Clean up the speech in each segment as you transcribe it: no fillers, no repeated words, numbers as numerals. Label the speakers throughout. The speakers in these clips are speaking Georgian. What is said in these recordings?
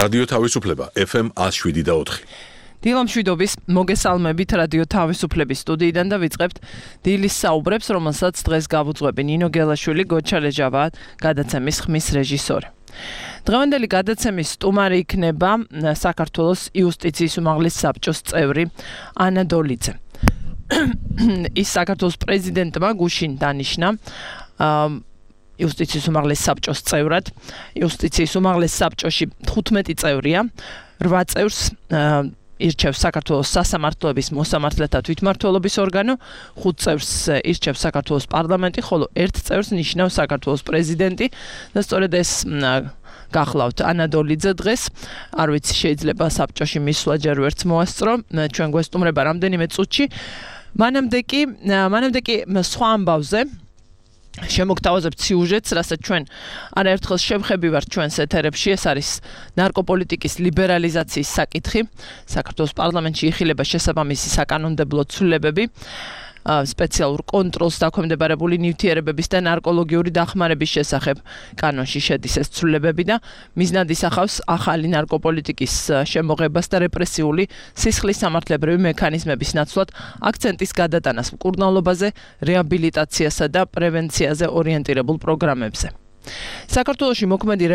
Speaker 1: რადიო თავისუფლება FM 107.4.
Speaker 2: დილამშვიდობის მოგესალმებით რადიო თავისუფლების სტუდიიდან და ვიწყებთ დილის საუბრებს, რომელსაც დღეს გავუძღვები ნინო გელაშვილი, გოჩალეჯავა, გადაცემის ხმის რეჟისორი. დღევანდელი გადაცემის სტუმარი იქნება საქართველოს იუსტიციის უმაღლეს საბჭოს წევრი ანა დოლიძე. ის საქართველოს პრეზიდენტმა გუშინ დანიშნა იუსტიციის უმაღლეს საბჭოს წევრად. იუსტიციის უმაღლეს საბჭოში 15 წევრია, 8 წევრს ირჩევს საქართველოს სასამართლოების მოსამართლეთა თვითმმართველობის ორგანო, 5 წევრს ირჩევს საქართველოს პარლამენტი, ხოლო 1 წევრს ნიშნავს საქართველოს პრეზიდენტი და სწორედ ეს გახლავთ ანა დოლიძე დღეს. არ ვიცი, შეიძლება საბჭოში მისვლა ჯერ ვერც მოასწრო, ჩვენ გვესტუმრება რამდენიმე წუთში. მანამდე კი სხვა ამბავზე შემოგთავაზებთ სიუჟეტს, რასაც ჩვენ არაერთხელ შევხებივართ ჩვენს ეთერებში. ეს არის ნარკოპოლიტიკის ლიბერალიზაციის საკითხი. საქართველოს პარლამენტში იხილება შესაბამისი საკანონმდებლო ცვლილებები, სპეციალურ კონტროლს დაქვემდებარებული ნივთიერებების და ნარკოლოგიური დახმარების შესახებ კანონში შედის ეს ცვლილებები და მიზნად ისახავს ახალი ნარკოპოლიტიკის შემოღებას და რეპრესიული სისხლის სამართლებრივი მექანიზმების ნაცვლად აქცენტის გადატანას მკურნალობაზე, რეაბილიტაციასა და პრევენციაზე ორიენტირებულ პროგრამებზე. საქართველოში მოქმედი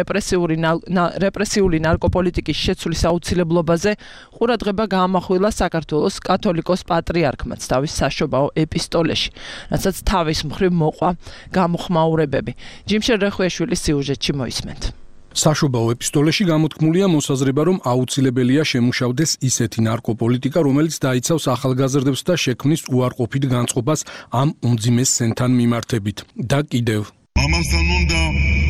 Speaker 2: რეპრესიული ნარკოპოლიტიკის შეცვლის აუცილებლობაზე ყურადღება გაამახვილა საქართველოს კათოლიკოს პატრიარქმაც თავის საშობაო ეპისტოლეში, რასაც თავის მხრივ მოყვა გამოხმაურებები. ჯიმშელ რეხვიაშვილის სიუჟეტში მოისმენთ.
Speaker 3: საშობაო ეპისტოლეში გამოთქმულია მოსაზრება, რომ აუცილებელია შემუშავდეს ისეთი ნარკოპოლიტიკა, რომელიც დაიცავს ახალგაზრდებს და შექმნის უარყოფით განწყობას ამ უმძიმეს სენთან მიმართებით. და კიდევ
Speaker 4: ამასთან უნდა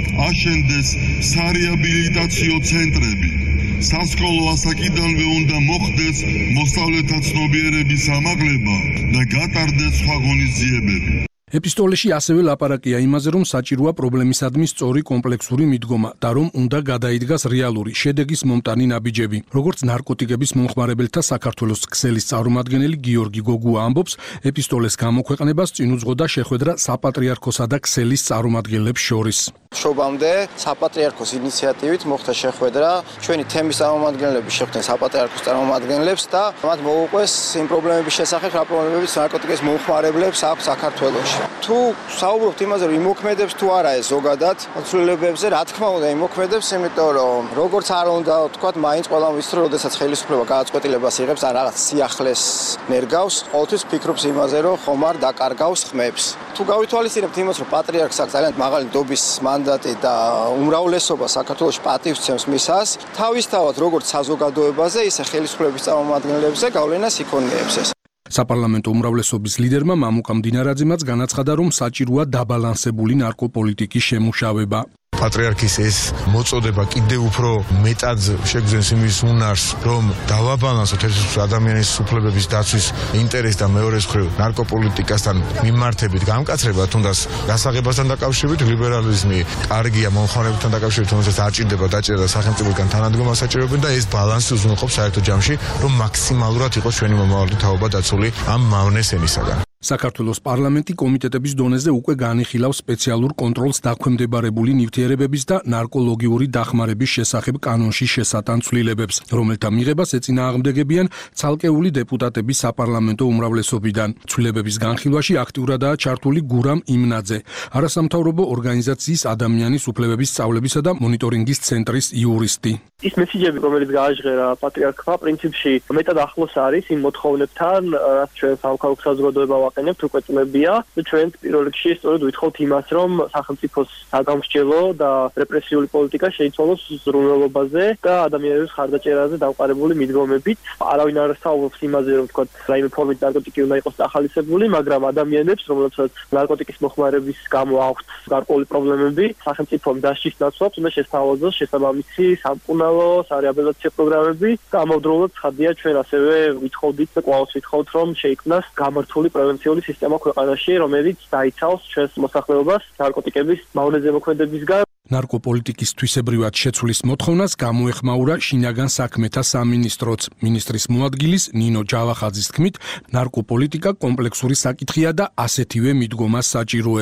Speaker 4: აშენდეს სარეაბილიტაციო ცენტრები. სასკოლო ასაკიდანვე უნდა მოხდეს მოსწავლეთა ცნობიერების ამაღლება და გატარდეს სხვა ღონისძიებები.
Speaker 3: ეპისტოლეში ასევე ლაპარაკია იმაზე, რომ საჭიროა პრობლემისადმი სწორი კომპლექსური მიდგომა და რომ უნდა გადაიდგას რეალური შედეგის მომტანი ნაბიჯები. როგორც ნარკოტიკების მომხმარებელთა საქართველოს ქსელის წარმომადგენელი გიორგი გოგუა ამბობს, ეპისტოლეს გამოქვეყნებას წინ უძღოდა შეხვედრა საპატრიარქოსა და ქსელის წარმომადგენლებს შორის.
Speaker 5: მშობამდე საპატრიარქოს ინიციატივით მოხდა შეხვედრა, ჩვენი თემის წარმომადგენლები შეხვდნენ საპატრიარქოს წარმომადგენლებს და მათ მოუყვეს იმ პრობლემების შესახებ, რა პრობლემებიც ნარკოტიკების მომხმარებლებს აქვს საქართველოში. თუ საუბრობთ იმაზე, რომ იმოქმედებს თუ არა ეს ზოგადად ცვლილებებზე, რა თქმა უნდა იმოქმედებს, იმიტომ რომ როგორც არ უნდა ვთქვათ, მაინც ყველამ ვიცით, რომ როდესაც ხელისუფლება გადაწყვეტილებას იღებს ან რაღაც სიახლეს ნერგავს, ყოველთვის ფიქრობს იმაზე, რომ ხომ არ დაკარგავს ხმებს. თუ გავითვალისწინებთ იმას, რომ პატრიარქს აქვს ძალიან მაღალი დობის მანდატი და უმრავლესობა საქართველოში პატივს ცემს მისას, თავისთავად როგორც საზოგადოებაზე, ისე ხელისუფლების წარმომადგენლებზე გავლენას იქონიებს ეს.
Speaker 3: საპარლამენტო უმრავლესობის ლიდერმა მამუკა მდინარაძემაც განაცხადა, რომ საჭიროა დაბალანსებული ნარკოპოლიტიკის შემუშავება.
Speaker 6: პატრიარქის ეს მოწოდება კიდევ უფრო მეტად შეგვძენს იმის უნარს, რომ დავაბალანსოთ ეს ადამიანის უფლებების დაცვის ინტერესი და მეორეს მხრივ ნარკოპოლიტიკასთან მიმართებით გამკაცრება, თუნდაც გასაღებასთან დაკავშირებით, ლიბერალიზმი კარგია მომხმარებელთან დაკავშირებით, რომელსაც არ ჭირდება დაჭერა სახელმწიფოსგან თანადგომა საჭიროებენ და ეს ბალანსი უზრუნველყოფს საერთო ჯამში, რომ მაქსიმალურად იყოს ჩვენი მომავალი თაობა დაცული ამ მავნეს ენისაგან.
Speaker 3: საქართველოს პარლამენტი კომიტეტების დონეზე უკვე განიხილავს სპეციალურ კონტროლს დაქვემდებარებული ნივთიერებების და ნარკოლოგიური დახმარების შესახებ კანონში შესატან ცვლილებებს, რომელთა მიღებას ეწინააღმდეგებიან ცალკეული დეპუტატები საპარლამენტო უმრავლესობიდან. ცვლილებების განხილვაში აქტიურადაა ჩართული გურამ იმნაძე, არასამთავრობო ორგანიზაციის ადამიანის უფლებების სწავლებისა და მონიტორინგის ცენტრის იურისტი.
Speaker 7: ის მესიჯები, რომელიც გააჟღერა პატრიარქმა, პრინციპში მეტად ახლოს არის იმ მოთხოვნებთან, რაც ჩვენ სამოქალაქო საზოგადოება ვაყენებთ უკვე წლებია. ჩვენ პირველ რიგში სწორედ ვითხოვთ იმას, რომ სახელმწიფოს საგამსჯელო და რეპრესიული პოლიტიკა შეიცვალოს ზრუნველობაზე და ადამიანების ხარდაჭერაზე დამყარებული მიდგომებით. არავინ არ საუბრობს იმაზე, რომ თქვა რაიმე ფორმით ნარკოტიკი უნდა იყოს ახალისებული, მაგრამ ადამიანებს, რომლებსაც ნარკოტიკის მოხმარების გამო აქვთ გარკვეული პრობლემები, სახელმწიფომ დასჯის ნაცვლად უნდა შესთავაზოს შესაბამისი სამკურნალო სარეაბილიტაციო პროგრამები და ამავდროულად ცხადია, ჩვენ ასევე ვითხოვდით და კვლავ ვითხოვთ, რომ შეიქმნას გამართული პრევენციული სისტემა ქვეყანაში, რომელიც დაიცავს ჩვენს მოსახლეობას ნარკოტიკების მავნეზე მოქმედებისგან.
Speaker 3: ნარკოპოლიტიკის თვისებრივად შეცვლის მოთხოვნას გამოეხმაურა შინაგან საქმეთა სამინისტროც. მინისტრის მოადგილის ნინო ჯავახაძის თქმით, ნარკოპოლიტიკა კომპლექსური საკითხია და ასეთივე მიდგომას საჭიროებს.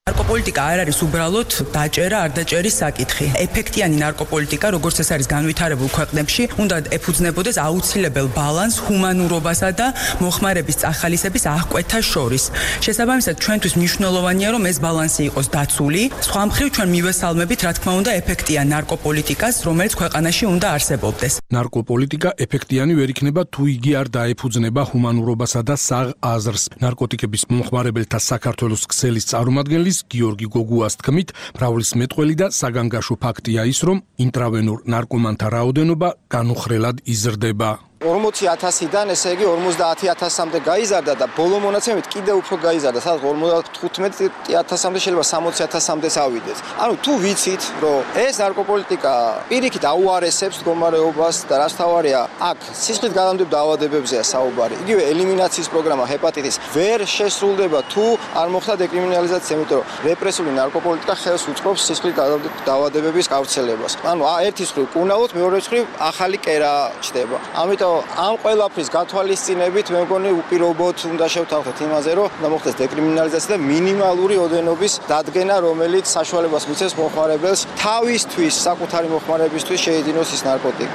Speaker 8: ნარკოპოლიტიკა არ არის უბრალოდ დაჭერა, არ დაჭერის საკითხი. ეფექტიანი ნარკოპოლიტიკა, როგორც ეს არის განვითარებულ ქვეყნებში, უნდა ეფუძნებოდეს აუცილებელ ბალანსს ჰუმანურობასა და მოხმარების წახალისების აღკვეთა შორის. შესაბამისად, ჩვენთვის მნიშვნელოვანია, რომ ეს ბალანსი იყოს დაცული. სხვა მხრივ, ჩვენ მივესალმებით, რა თქმა უნდა, ეფექტიან ნარკოპოლიტიკას, რომელიც ქვეყანაში უნდა არსებობდეს.
Speaker 3: ნარკოპოლიტიკა ეფექტიანი ვერ იქნება, თუ იგი არ დაეფუძნება ჰუმანურობასა და საღ აზრს. ნარკოტიკების მომხმარებელთა საქართველოს ქსელის წარმომადგენლის გიორგი გოგუას თქმით, მრავლის მეტყველი და საგანგაშო ფაქტია ის, რომ ინტრავენურ ნარკომანთა რაოდენობა განუხრელად იზრდება.
Speaker 5: 40,000-დან, ესე იგი 50,000-მდე გაიზარდა და ბოლო მონაცემებით კიდევ უფრო გაიზარდა, სადაც 55,000-მდე შეიძლება 60,000-მდე ავიდეთ. ანუ თუ ვიცით, რომ ეს ნარკოპოლიტიკა პირიქით აუარესებს მდგომარეობას და რაც თავარია, აქ სისხლით გადამდებ დაავადებებზეა საუბარი. იგივე ელიმინაციის პროგრამა ჰეპატიტის ვერ შესრულდება, თუ არ მოხდა დეკრიმინალიზაცია, იმიტომ რომ რეპრესიული ნარკოპოლიტიკა ხელს უწყობს სისხლით გადამდებ დაავადებების გავრცელებას. ანუ ერთის მხრივ კუნაოთ, მეორეს მხრივ ახალი კერა ჩდება. ამიტომ ამ ყველაფრის გათვალისწინებით მე მგონი უპირობოდ უნდა შევთანხმდეთ იმაზე, რომ უნდა მოხდეს დეკრიმინალიზაცია და მინიმალური ოდენობის დადგენა, რომელიც საშუალებას მიცემს მომხმარებელს თავისთვის, საკუთარი მომხმარებისთვის შეიძინოს ის ნარკოტიკი.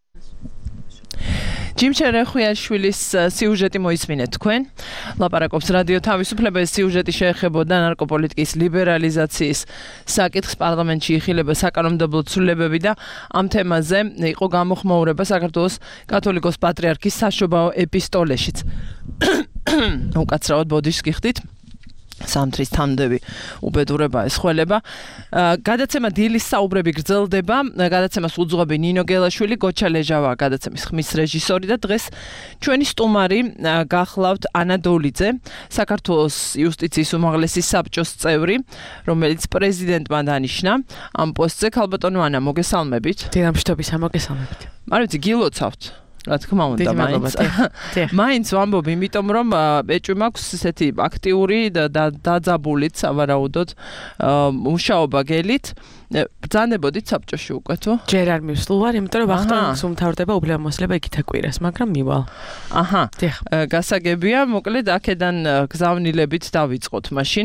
Speaker 2: ჯიმშენ რეხუიაშვილის სიუჟეტი მოისმინეთ თქვენ. ლაპარაკობს რადიო თავისუფლება. ეს სიუჟეტი შეეხებოდა ნარკოპოლიტიკის ლიბერალიზაციის საკითხს. პარლამენტში იხილება საკანონმდებლო ცვლილებები და ამ თემაზე იყო გამოხმაურება საქართველოს კათოლიკოს პატრიარქის საშობაო ეპისტოლეშიც. უკაცრავად ბოდიშს გიხდით. სამთრის თანდები უბედურება ესხველება. გადაცემა დილის საუბრები გრძელდება. გადაცემას უძღვები ნინო გელაშვილი, გოჩა ლეჟავა გადაცემის ხმის რეჟისორი და დღეს ჩვენი სტუმარი გახლავთ ანა დოლიძე, საქართველოს იუსტიციის უმაღლესი საბჭოს წევრი, რომელიც პრეზიდენტმა დანიშნა. ამ პოსტზე ქალბატონო ანა, მოგესალმებით.
Speaker 9: დილამშვიდობის, მოგესალმებით.
Speaker 2: არ ვიცი, გილოცავთ. რა თქმა უნდა, მაინც ვამბობ, იმიტომ რომ ეჭვი მაქვს ესეთი აქტიური და დაძაბულით სავარაუდოდ მუშაობა გელით. ბრძანებოდით საბჭოში უკვე თუ?
Speaker 9: ჯერ არ მივსულ ვარ, იმიტომ რომ ვახტანგს უმთავრდება უფლებამოსილება იქითა კვირას, მაგრამ მივალ.
Speaker 2: აჰა. გასაგებია, მოკლედ აქედან გზავნილებით დავიწყოთ მაშინ.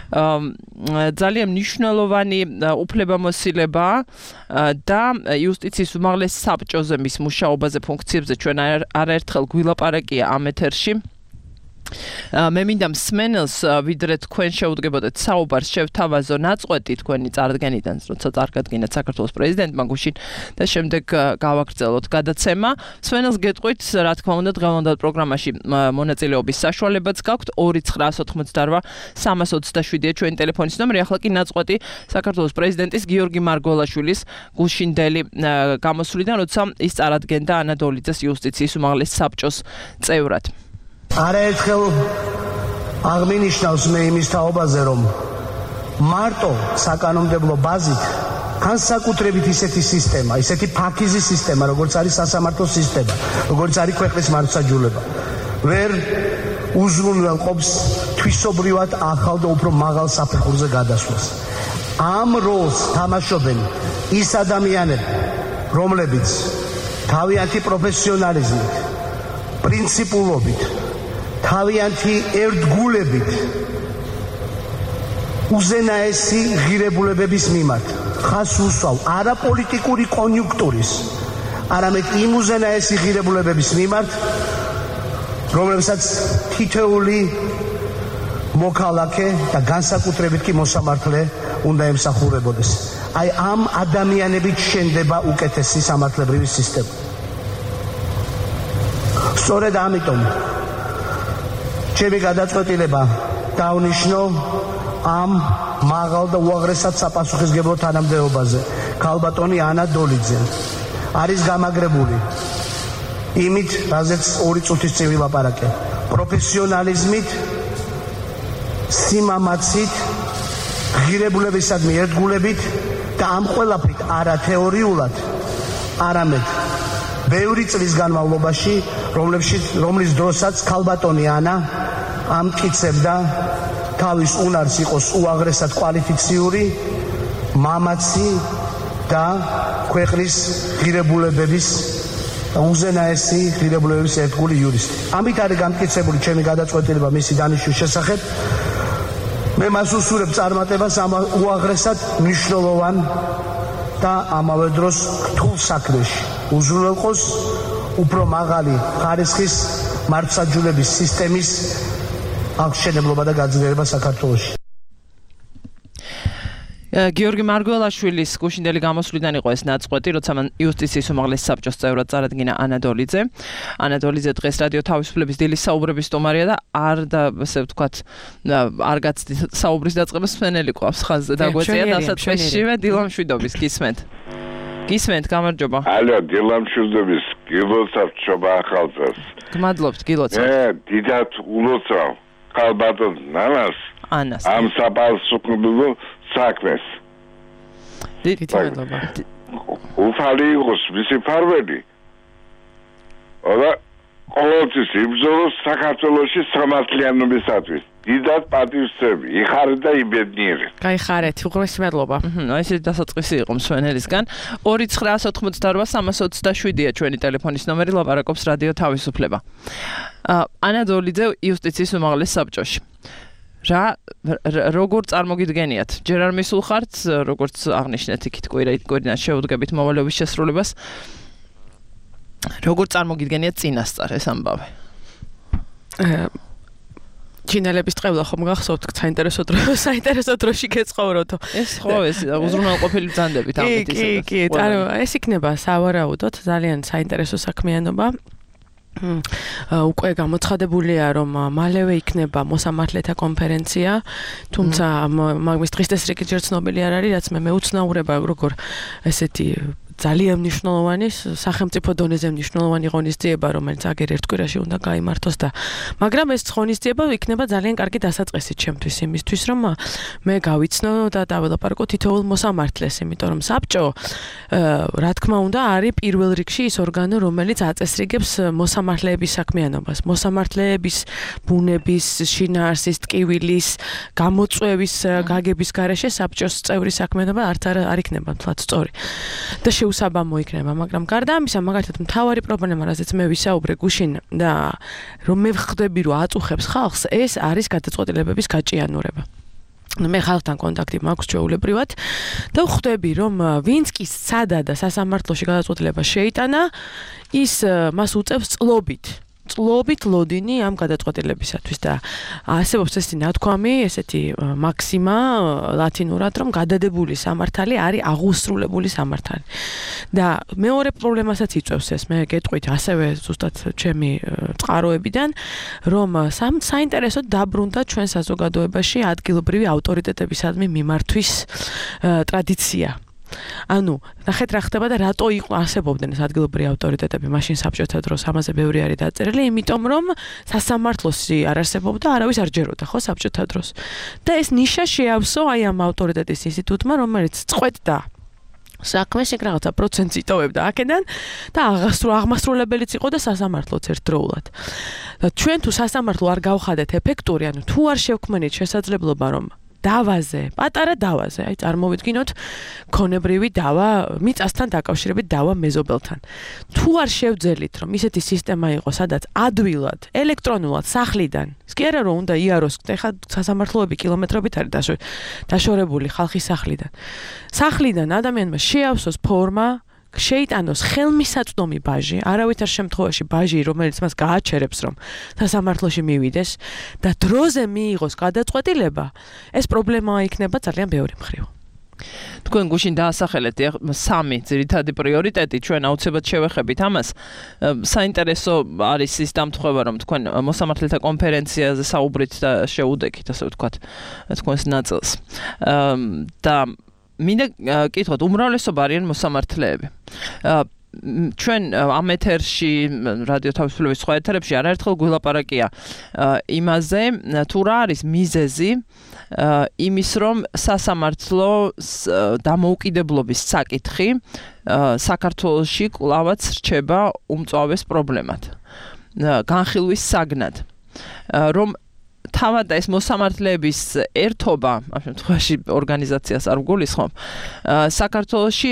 Speaker 2: ძალიან მნიშვნელოვანი უფლებამოსილება და იუსტიციის უმაღლეს საბჭოზე მის მუშაობაზე ფუნქციებზე ჩვენ არაერთხელ გვილაპარაკია ამ ეთერში. მე მინდა მსმენელს ვიდრე თქვენ შეუდგებოდეთ საუბარს შევთავაზო ნაწყვეტი თქვენი წარდგენიდან, როცა წარგადგინეთ საქართველოს პრეზიდენტმა გუშინ და შემდეგ გავაგრძელოთ გადაცემა. მსმენელს გეტყვით, რა თქმა უნდა, დღევანდელ პროგრამაში მონაწილეობის საშუალებაც გაქვთ. 298-327-327-ია ჩვენი ტელეფონის ნომერი. ახლა კი ნაწყვეტი საქართველოს პრეზიდენტის გიორგი მარგველაშვილის გუშინდელი გამოსვლიდან, როცა ის წარადგენდა ანა დოლიძეს იუსტიციის უმაღლეს საბჭოს წევრად.
Speaker 10: არაერთხელ აღმინიშნავს მე იმის თაობაზე, რომ მარტო საკანონმდებლო ბაზით განსაკუთრებით ისეთი სისტემა, ისეთი ფაქიზი სისტემა, როგორც არის სასამართლო სისტემა, როგორც არის ქვეყნის მართლმსაჯულება, ვერ უზრუნველყოფს თვისობრივად ახალ და უფრო მაღალ საფეხურზე გადასვლას. ამ როლს თამაშობენ ის ადამიანები, რომლებიც თავიანთი პროფესიონალიზმით, პრინციპულობით, თავიანთი ერთგულებით უზენაესი ღირებულებების მიმართ ხას უსვავ არა პოლიტიკური კონიუნქტურის, არამედ იმ უზენაესი ღირებულებების მიმართ, რომლებსაც თითოეული მოქალაქე და განსაკუთრებით კი მოსამართლე უნდა ემსახურებოდეს. აი ამ ადამიანებით შენდება უკეთესი სამართლებრივი სისტემა. სწორედ ამიტომ ჩემი გადაწყვეტილება დავნიშნო ამ მაღალ და უაღრესად საპასუხისმგებლო თანამდებობაზე. ქალბატონი ანა დოლიძე არის გამაგრებული იმით, რაზეც 2 წუთის წინ ვილაპარაკე. პროფესიონალიზმით, სიმამაცით, ღირებულებისადმი ერთგულებით და ამ ყველაფრით არა თეორიულად, არამედ ბევრი წლის განმავლობაში, რომლის დროსაც ქალბატონი ანა ამტკიცებდა თავის უნარს იყოს უაღრესად კვალიფიციური, მამაცი და ქვეყნის ღირებულებების უზენაესი ღირებულებების ერთგული იურისტი. ამით არის გამტკიცებული ჩემი გადაწყვეტილება მისი დანიშვნის შესახებ მე მას უსურებ წარმატებას ამ უაღრესად მნიშვნელოვან და ამავე დროს რთულ საქმეში. უზრუნველყოს უფრო მაღალი ხარისხის მართლმსაჯულების სისტემის აღშენებლობა და გაძლიერება საქართველოში.
Speaker 2: გიორგი მარგველაშვილის გუშინდელი გამოსვლიდან იყო ეს ნაწყვეტი, როცა მან იუსტიციის უმაღლეს საბჭოს წევრად წარადგინა ანა დოლიძე. ანა დოლიძე დღეს რადიო თავისუფლების დილის საუბრების სტუმარია და ასე ვთქვათ, არ გაცდი საუბრის დაწყებას მსმენელი ყავს ხაზზე დაგვეწია დასაწყისშივე დილამშვიდობის გისმენთ. გისმენთ, გამარჯობა.
Speaker 11: ალო, დილამშვიდობის, გილოცავ ჩობა ახალწელს.
Speaker 2: გმადლობთ, გილოცავ.
Speaker 11: დიდად ულოცავ ხალბატონ ნანას.
Speaker 2: ანას.
Speaker 11: ამ საპასუხებლო საქმეს.
Speaker 9: დიდი მადლობა.
Speaker 11: უფალი იყოს მისი ფარველი. ოდა ყოველთვის იბრძოლოს საქართველოში სამართლიანობისათვის. დიდად პატივისცემი, იხარე და იბედნიერე.
Speaker 9: გაიხარეთ, უღრესი მადლობა.
Speaker 2: ესე დასაწყისი იყო მსვენელისგან. 2998327-ია ჩვენი ტელეფონის ნომერი, ლაპარაკობს რადიო თავისუფლება. ანა დოლიძე იუსტიციის უმაღლეს საბჭოში. როგორ წარმოგიდგენიათ? ჯერ არ მისულ ხართ, როგორც აღნიშნეთ იქით კვირინას შეუდგებით მოვალეობის შესრულებას. როგორ წარმოგიდგენიათ წინასწარ ეს ამბავი?
Speaker 9: ჩინელების ტყევლა ხომ გახსოვთ საინტერესო დროში გეცხოვროთო.
Speaker 2: ეს ხო ეს უზრუნველყოფილი ბრძანდებით ამით ისე.
Speaker 9: კი, ეს იქნება სავარაუდოდ ძალიან საინტერესო საქმიანობა. უკვე გამოცხადებულია, რომ მალევე იქნება მოსამართლეთა კონფერენცია, თუმცა მაგის დღის წესრიგი ჯერ ცნობილი არ არის, რაც მე მეუცნაურება როგორ ესეთი ძალიან მნიშვნელოვანი სახელმწიფო დონეზე მნიშვნელოვანი ღონისძიება, რომელიც აგერ ერთ კვირაში უნდა გაიმართოს და მაგრამ ეს ღონისძიება იქნება ძალიან კარგი დასაწყისი ჩემთვის იმისთვის, რომ მე გავიცნო და დაველაპარაკო თითოეულ მოსამართლეს, იმიტომ რომ საბჭო რა თქმა უნდა არის პირველ რიგში ის ორგანო, რომელიც აწესრიგებს მოსამართლეების საქმიანობას, მოსამართლეების ბუნების, შინაარსის, ტკივილის, გამოწვევის გაგების გარეშე საბჭოს წევრი საქმიანობა არ იქნება თლაც სწორი. და უსაბამო იქნება, მაგრამ გარდა ამისა, მაგალითად, მთავარი პრობლემა, რაზეც მე ვისაუბრე გუშინ და რომ მე ვხვდები, რომ აწუხებს ხალხს, ეს არის გადაწყვეტილებების გაჭიანურება. მე ხალხთან კონტაქტი მაქვს ჩვეულებრივად და ვხვდები, რომ ვინც კი სადა და სასამართლოში გადაწყვეტილება შეიტანა, ის მას უწევს წლობით ლოდინი ამ გადაწყვეტილებისათვის და არსებობს ესეთი ნათქვამი, ესეთი მაქსიმა ლათინურად, რომ გადადებული სამართალი არის აღუსრულებული სამართალი. და მეორე პრობლემასაც იწვევს ეს, მე გეტყვით ასევე ზუსტად ჩემი წყაროებიდან, რომ საინტერესოდ დაბრუნდა ჩვენ საზოგადოებაში ადგილობრივი ავტორიტეტებისადმი მიმართვის ტრადიცია. ანუ, ნახეთ რა ხდება და რატო იყო არსებობდნენ ეს ადგილობრივი ავტორიტეტები მაშინ საბჭოთა დროს, ამაზე ბევრი არის დაწერილი, იმიტომ რომ სასამართლოსი არ არსებობდა, არავის არ ჯეროდა, ხო, საბჭოთა დროს. და ეს ნიშა შეავსო აი ამ ავტორიტეტის ინსტიტუტმა, რომელიც წყვეტდა საქმეს ეგ რაღაცა პროცენტს იტოვებდა აქედან და აღმასრულებელიც იყო და სასამართლოც ერთდროულად. და ჩვენ თუ სასამართლო არ გავხადეთ ეფექტური, ანუ თუ არ შევქმნით შესაძლებლობა რომ დავაზე, პატარა დავაზე, აი წარმოვიდგინოთ ქონებრივი დავა, მიწასთან დაკავშირებით დავა მეზობელთან. თუ არ შევძელით, რომ ისეთი სისტემა იყო, სადაც ადვილად, ელექტრონულად სახლიდან, ის კი არა რომ უნდა იაროს, ეხლა სასამართლოები კილომეტრობით არის დაშორებული ხალხის სახლიდან. სახლიდან ადამიანმა შეავსოს ფორმა, შეიტანოს ხელმისაწვდომი ბაჟი, არავითარ შემთხვევაში ბაჟი, რომელიც მას გააჩერებს, რომ სასამართლოში მივიდეს და დროზე მიიღოს გადაწყვეტილება, ეს პრობლემა იქნება ძალიან ბევრი მხრივ.
Speaker 2: თქვენ გუშინ დაასახელეთ სამი ძირითადი პრიორიტეტი, ჩვენ აუცილებლად შევეხებით ამას. საინტერესო არის ის დამთხოვა, რომ თქვენ მოსამართლეთა კონფერენციაზე საუბრით და შეუდექით, ასე ვთქვათ, თქვენს ნაწილს. და მინდა კითხოთ, უმრავლესობა არიან მოსამართლეები. ჩვენ ამ ეთერში, რადიო თავისუფლების სხვა ეთერებში არაერთხელ გვილაპარაკია იმაზე, თუ რა არის მიზეზი იმის, რომ სასამართლოს დამოუკიდებლობის საკითხი საქართველოში კვლავაც რჩება უმწვავეს პრობლემად, განხილვის საგნად, რომ თავად ეს მოსამართლეების ერთობა, ამ შემთხვევაში ორგანიზაციას არ ვგულისხმობ, საქართველოში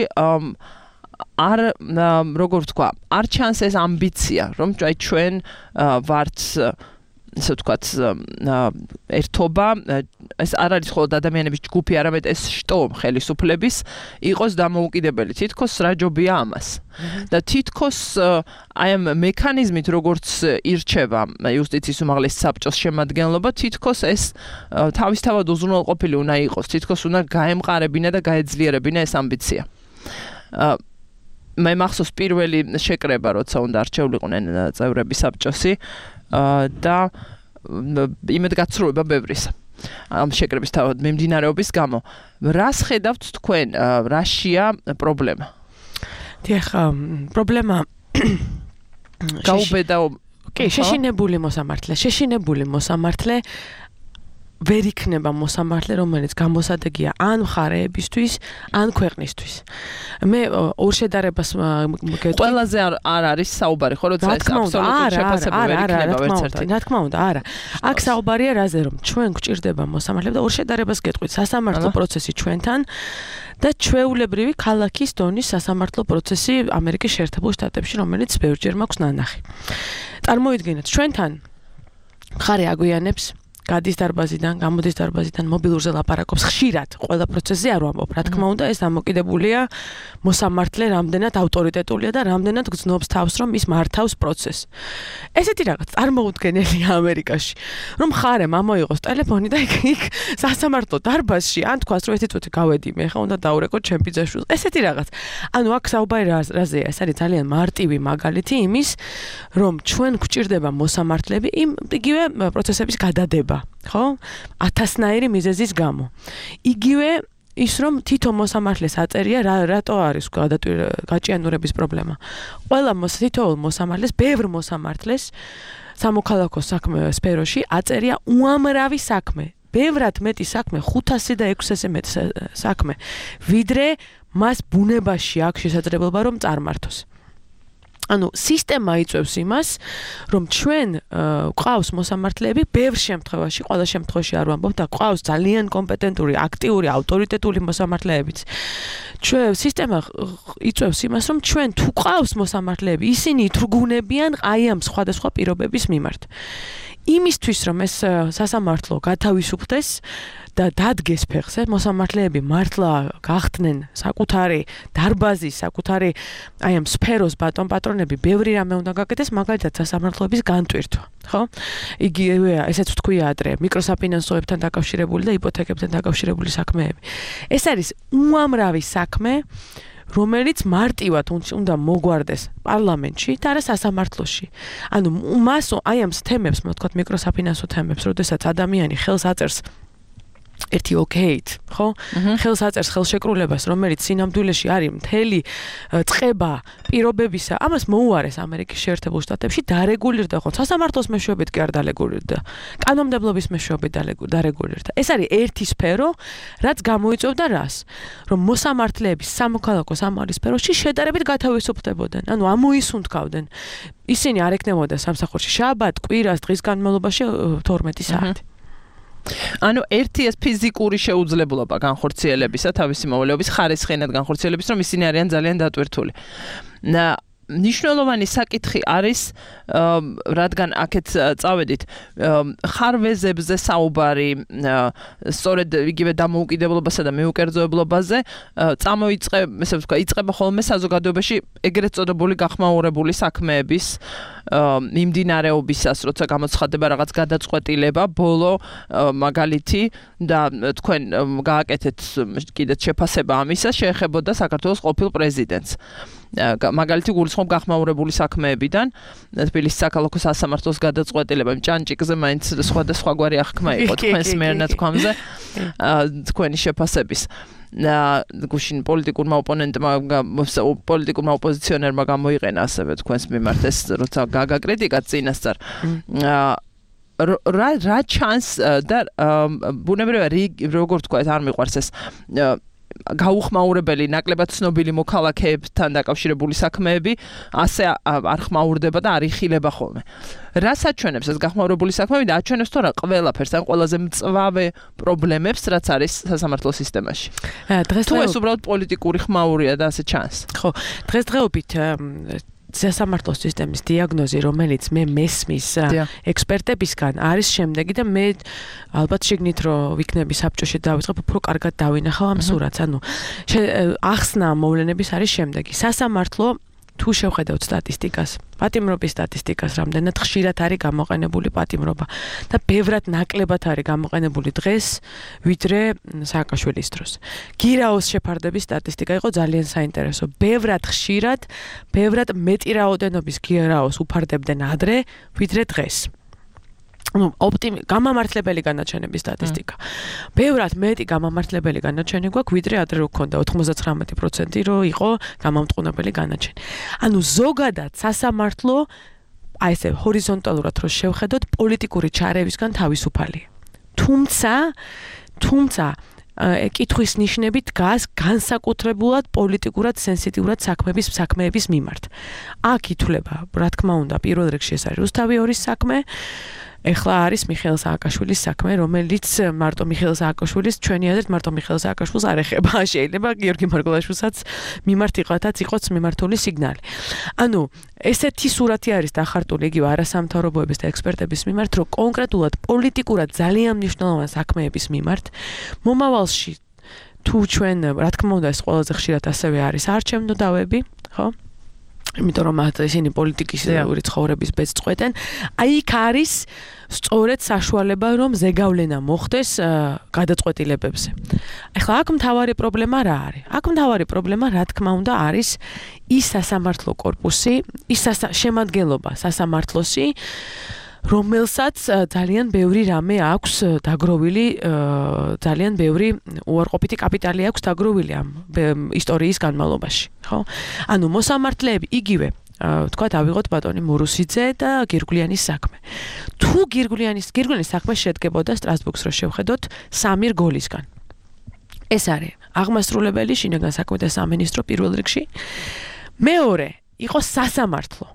Speaker 2: არ როგორ ვთქვა, არ ჩანს ეს ამბიცია, რომ ჩვენ ვართ, ასე ვთქვათ, ერთობა ეს არ არის მხოლოდ ადამიანების ჯგუფი, არამედ ეს შტო ხელისუფლების იყოს დამოუკიდებელი. თითქოს რა ჯობია ამას. და თითქოს აი ამ მექანიზმით როგორც ირჩევა იუსტიციის უმაღლესი საბჭოს შემადგენლობა, თითქოს ეს თავისთავად უზრუნველყოფილი უნდა იყოს. თითქოს უნდა გაემყარებინა და გაეძლიერებინა ეს ამბიცია. მე მახსოვს პირველი შეკრება, როცა უნდა არჩევლიყვნენ წევრები საბჭოსი და იმედგაცრუება ბევრისა. ამ შეკრების თავად მიმდინარეობის გამო. რას ხედავთ თქვენ, რაშია პრობლემა?
Speaker 9: დიახ, პრობლემა
Speaker 2: გაუბედა
Speaker 9: კი, შეშინებული მოსამართლე ვერ იქნება მოსამართლე, რომელიც გამოსადეგია ან მხარეებისთვის, ან ქვეყნისთვის. მე ორ შედარებას გეტყვი.
Speaker 2: ყველაზე არ არის საუბარი, ხო, როცა ეს აბსოლუტურად შეფასება ვერ იქნება ვერცერთი.
Speaker 9: რა თქმა უნდა, არა. აქ საუბარია რაზე, რომ ჩვენ გვჭირდება მოსამართლე და ორ შედარებას გეტყვით, სასამართლო პროცესი ჩვენთან და ჩვეულებრივი ქალაქის დონის სასამართლო პროცესი ამერიკის შეერთებულ შტატებში, რომელიც ბევრჯერ მაქვს ნანახი. წარმოიდგინეთ, ჩვენთან მხარე აგვიანებს გადის დარბაზიდან, გამოდის დარბაზიდან, მობილურზე ლაპარაკობს ხშირად. ყველა პროცესზე არ ვამბობ. რა თქმა უნდა, ეს დამოკიდებულია მოსამართლე რამდენად ავტორიტეტულია და რამდენად გრძნობს თავს, რომ ის მართავს პროცესს. ესეთი რაღაც წარმოუდგენელია ამერიკაში. რომ ხარემ ამოიღოს ტელეფონი და იქ სასამართლო დარბაზში ან თქვას, რომ ერთი წუთი გავედი მე, ხა უნდა დაურეკო ჩემ ბიძაშვილს. ესეთი რაღაც. ანუ აქ საუბარი რაზეა? ეს არის ძალიან მარტივი მაგალითი იმის, რომ ჩვენ გვჭირდება მოსამართლეები იმ იგივე პროცესების გადადება. ხო? 1000-ნაირი მიზეზის გამო. იგივე ის რომ თითო მოსამართლეს აწერია რატო არის გაჭიანურების პრობლემა. ყველა თითოეულ მოსამართლეს, ბევრ მოსამართლეს სამოქალაქო საქმე სფეროში აწერია უამრავი საქმე. ბევრად მეტი საქმე, 500 და 600-ზე მეტი საქმე, ვიდრე მას ბუნებაში აქვს შესაძლებლობა რომ წარმართოს. ანუ სისტემა იწევს იმას, რომ ჩვენ ყავს მოსამართლეები ბევრ შემთხვევაში, ყველა შემთხვევაში არ ვამბობ და ყავს ძალიან კომპეტენტური, აქტიური, ავტორიტეტული მოსამართლეებიც. ჩვენ სისტემა იწევს იმას, რომ ჩვენ თუ ყავს მოსამართლეები, ისინი ითრგუნებიან აი ამ სხვადასხვა პირობების მიმართ. იმისთვის რომ ეს სასამართლო გათავისუფლდეს და დადგეს ფეხზე, მოსამართლეები მართლა გახდნენ საკუთარი დარბაზის, საკუთარი აი ამ სფეროს ბატონ-პატრონები, ბევრი რამე უნდა გაკეთდეს, მაგალითად სასამართლოების განტვირთვა, ხო? იგივეა, ესეც ვთქვია ადრე, მიკროსაფინანსოებთან დაკავშირებული და იპოთეკებთან დაკავშირებული საქმეები. ეს არის უამრავი საქმე, რომელიც მარტივად უნდა მოგვარდეს პარლამენტში და არა სასამართლოში. ანუ მას აი ამ თემებს, მოთქვათ მიკროსაფინანსო თემებს, როდესაც ადამიანი ხელს აწერს ერთი ოკეით, ხო? ხელს აწერს ხელშეკრულებას, რომელიც სინამდვილეში არის მთელი წყება პირობებისა, ამას მოუარეს ამერიკის შეერთებულ შტატებში დარეგულირდა, ხო? სასამართლოს მეშვეობით კი არ დარეგულირდა. კანონმდებლობის მეშვეობით დარეგულირდა. ეს არის ერთი სფერო, რაც გამოიწვევდა რას? რომ მოსამართლეების სამოქალაქო სამართლის სფეროში შედარებით გათავისუფლდებოდნენ. ანუ ამოისუნთქავდნენ. ისინი არ ეკნებოდნენ სამსახურში შაბათ, კვირას, დღის განმავლობაში 12 საათი.
Speaker 2: ანუ ერთი ეს ფიზიკური შეუძლებლობა განხორციელებისა, თავისი მოვალეობის ხარისხენად განხორციელების, რომ ისინი არიან ძალიან დატვირთული. ნიშნულოვანი საკითხი არის, რადგან აქეთ წავედით, ხარვეზებზე საუბარი, სწორედ იგივე დამოუკიდებლობასა და მიუკერძოებლობაზე, იწყება ხოლმე საზოგადოებაში ეგრეთ წოდებული გახმაურებული საქმეების მიმდინარეობისას, როცა გამოცხადდება რაღაც გადაწყვეტილება, ბოლო მაგალითი და თქვენ გააკეთეთ კიდეც შეფასება ამისა, შეეხებოდა საქართველოს ყოფილ პრეზიდენტს. მაგალითი გულისხმობ გახმაურებული საქმეებიდან, თბილისის საქალაქო სასამართლოს გადაწყვეტილება, ჭანჭიკზე მაინც სხვადასხვაგვარი აღქმა იყო თქვენს მიერ ნათქვამზე, თქვენი შეფასების. გუშინ პოლიტიკურმა ოპონენტმა, პოლიტიკურმა ოპოზიციონერმა გამოიყენა ასევე თქვენს მიმართ ეს, როცა გაგაკრიტიკა წინასწარ. რა ჩანს და ბუნებრივია როგორ თქვა ეს არ მიყვარს ეს გაუხმაურებელი, ნაკლებად ცნობილი მოქალაქეებთან დაკავშირებული საქმეები ასე არ ხმაურდება და არ იხილება ხოლმე. რას აჩვენებს ეს გახმაურებული საქმეები და აჩვენებს თუ რა ყველაფერს, ან ყველაზე მწვავე პრობლემებს, რაც არის სასამართლო სისტემაში. თუ ეს უბრალოდ პოლიტიკური ხმაურია და ასე ჩანს.
Speaker 9: ხო, დღესდღეობით სასამართლოს სისტემის დიაგნოზი, რომელიც მე მესმის ექსპერტებისგან არის შემდეგი და მე ალბათ შეგნით რომ ვიქნები საბჭოში დავიწყებ, უფრო კარგად დავინახავ ამ სურათს. ანუ ახსნა მოვლენების არის შემდეგი. სასამართლო თუ შევხედავთ სტატისტიკას, პატიმრობის სტატისტიკას, რამდენად ხშირად არის გამოყენებული პატიმრობა და ბევრად ნაკლებად არის გამოყენებული დღეს, ვიდრე სააკაშვილის დროს. გირაოს შეფარდების სტატისტიკა იყო ძალიან საინტერესო. ბევრად ხშირად, ბევრად მეტი რაოდენობის გირაოს უფარდებდნენ ადრე, ვიდრე დღეს. გამამართლებელი განაჩენების სტატისტიკა. ბევრად მეტი გამამართლებელი განაჩენი გვაქვს, ვიდრე ადრე რო ქონდა 99% რო იყო გამამტყუნებელი განაჩენი. ანუ ზოგადად სასამართლო აი ესე ჰორიზონტალურად რო შევხედოთ, პოლიტიკური ჩარევისგან თავისუფალია. თუმცა კითხვის ნიშნები დგას განსაკუთრებულად პოლიტიკურად სენსიტიურად საქმეების მიმართ. აქ ითვლება, რა თქმა უნდა, პირველ რიგში ეს არის რუსთავი ორის საქმე. ეხლა არის მიხეილ სააკაშვილის საქმე, რომელიც მარტო მიხეილ სააკაშვილის ჩვენი აზრით მარტო მიხეილ სააკაშვილს არ ეხება. შეიძლება გიორგი მარგველაშვილსაც მიმართ იყოს მიმართული სიგნალი. ანუ ესეთი სურათი არის დახარტული იგივე არასამთავრობოების და ექსპერტების მიმართ, რომ კონკრეტულად პოლიტიკურად ძალიან მნიშვნელოვანი საქმეების მიმართ მომავალში თუ ჩვენ, რა თქმა უნდა, ეს ყველაზე ხშირად ასევე არის არჩევნო დავები, ხო? იმიტომ რომ ისინი პოლიტიკური ცხოვრების ბედს წყვეტენ, აი იქ არის სწორედ საშუალება, რომ ზეგავლენა მოხდეს გადაწყვეტილებებზე. ახლა აქ მთავარი პრობლემა რა არის? აქ მთავარი პრობლემა, რა თქმა უნდა, არის ის სასამართლო კორპუსი, ის შემადგენლობა სასამართლოსი, რომელსაც ძალიან ბევრი რამე აქვს დაგროვილი, ძალიან ბევრი უარყოფითი კაპიტალი აქვს დაგროვილი ამ ისტორიის განმავლობაში, ხო? ანუ მოსამართლეები იგივე, თქვათ ავიღოთ ბატონი მურუსიძე და გირგვლიანის საქმე. თუ გირგვლიანის საქმე შედგებოდა სტრასბურგს რო შევხედოთ 3 რგოლისგან. ეს არის აღმასრულებელი შინაგან საქმეთა სამინისტრო პირველ რიგში. მეორე იყო სასამართლო.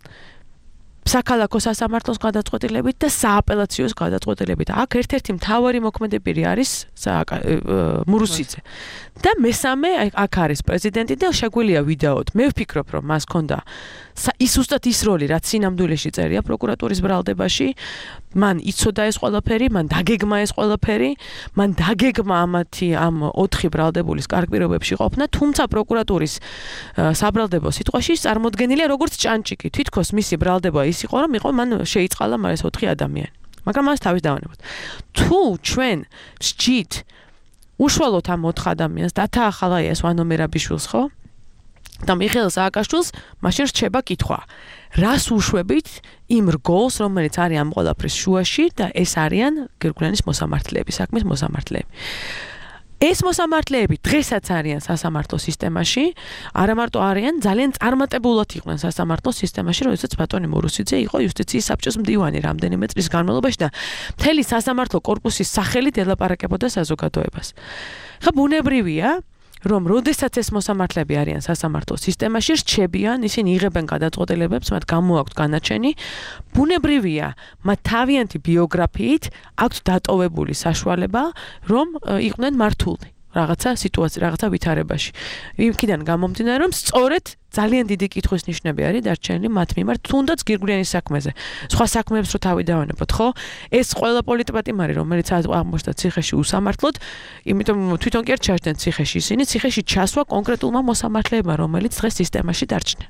Speaker 9: საქალაქო სასამართლოს გადაწყვეტილებით და სააპელაციოს გადაწყვეტილებით. აქ ერთ-ერთი მთავარი მოქმედებირი არის მურუსიძე. და მესამე აქ არის პრეზიდენტი და შეგვიძლია ვიდაოთ. მე ვფიქრობ, რომ მას ჰქონდა უსტად ის როლი, რაც სინამდვილეში წერია პროკურატურის ბრალდებაში. მან იცოდა ეს ყველაფერი, მან დაგეგმა ეს ყველაფერი, მან დაგეგმა ამ 4 ბრალდებულის კარგ პირობებში ყოფნა, თუმცა პროკურატურის საბრალდებო სიტყვაში წარმოდგენილია როგორც ჭანჭიკი. თითქოს მისი ბრალდება ის იყო, რომ მან შეიწყალა ეს 4 ადამიანი. მაგრამ მას თავის დავანებოთ. თუ ჩვენ სჯით უშუალოდ ამ 4 ადამიანს დათაახალა ეს ვანომერაბიშვილს, ხო? და მიხეილ სააკაშვილს, მაშინ რჩება კითხვა. რას უშვებით იმ რგოლს, რომელიც არის ამ ყველაფრის შუაში და ეს არიან გირგვლიანის მოსამართლეები, საქმის მოსამართლეები. ეს მოსამართლეები დღესაც არიან სასამართლო სისტემაში, არა მარტო არიან, ძალიან წარმატებულად იყვნენ სასამართლო სისტემაში, როდესაც ბატონი მურუსიძე იყო იუსტიციის საბჭოს მდივანი რამდენიმე წლის განმავლობაში და მთელი სასამართლო კორპუსის სახელით ელაპარაკებოდა საზოგადოებას. ხა ბუნებრივია, რომ როდესაც ეს მოსამართლეები არიან სასამართლო სისტემაში, რჩებიან, ისინი იღებენ გადაწყვეტილებებს, მათ გამოაქვთ განაჩენი, ბუნებრივია, მათ თავიანთი ბიოგრაფიით აქვთ დატოვებული საშუალება, რომ იყვნენ მართულნი რაღაცა სიტუაცია, რაღაცა ვითარებაში. იქიდან გამომდინარე, რომ სწორედ ძალიან დიდი კითხვის ნიშნები არის დარჩენილი მათ მიმართ, თუნდაც გირგვლიანის საქმეზე. სხვა საქმეებს რო თავი დავანებოთ, ხო? ეს ყველა პოლიტპატიმარი, რომელიც აღმოჩნდა ციხეში უსამართლოდ, იმიტომ თვითონ კი არ ჩაჯდნენ ციხეში ისინი, ციხეში ჩასვა კონკრეტულმა მოსამართლეებმა, რომელიც დღეს სისტემაში დარჩნენ.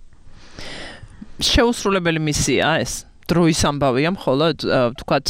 Speaker 2: შეუსრულებელი მისია ეს. დროის ამბავია, მხოლოდ თქვათ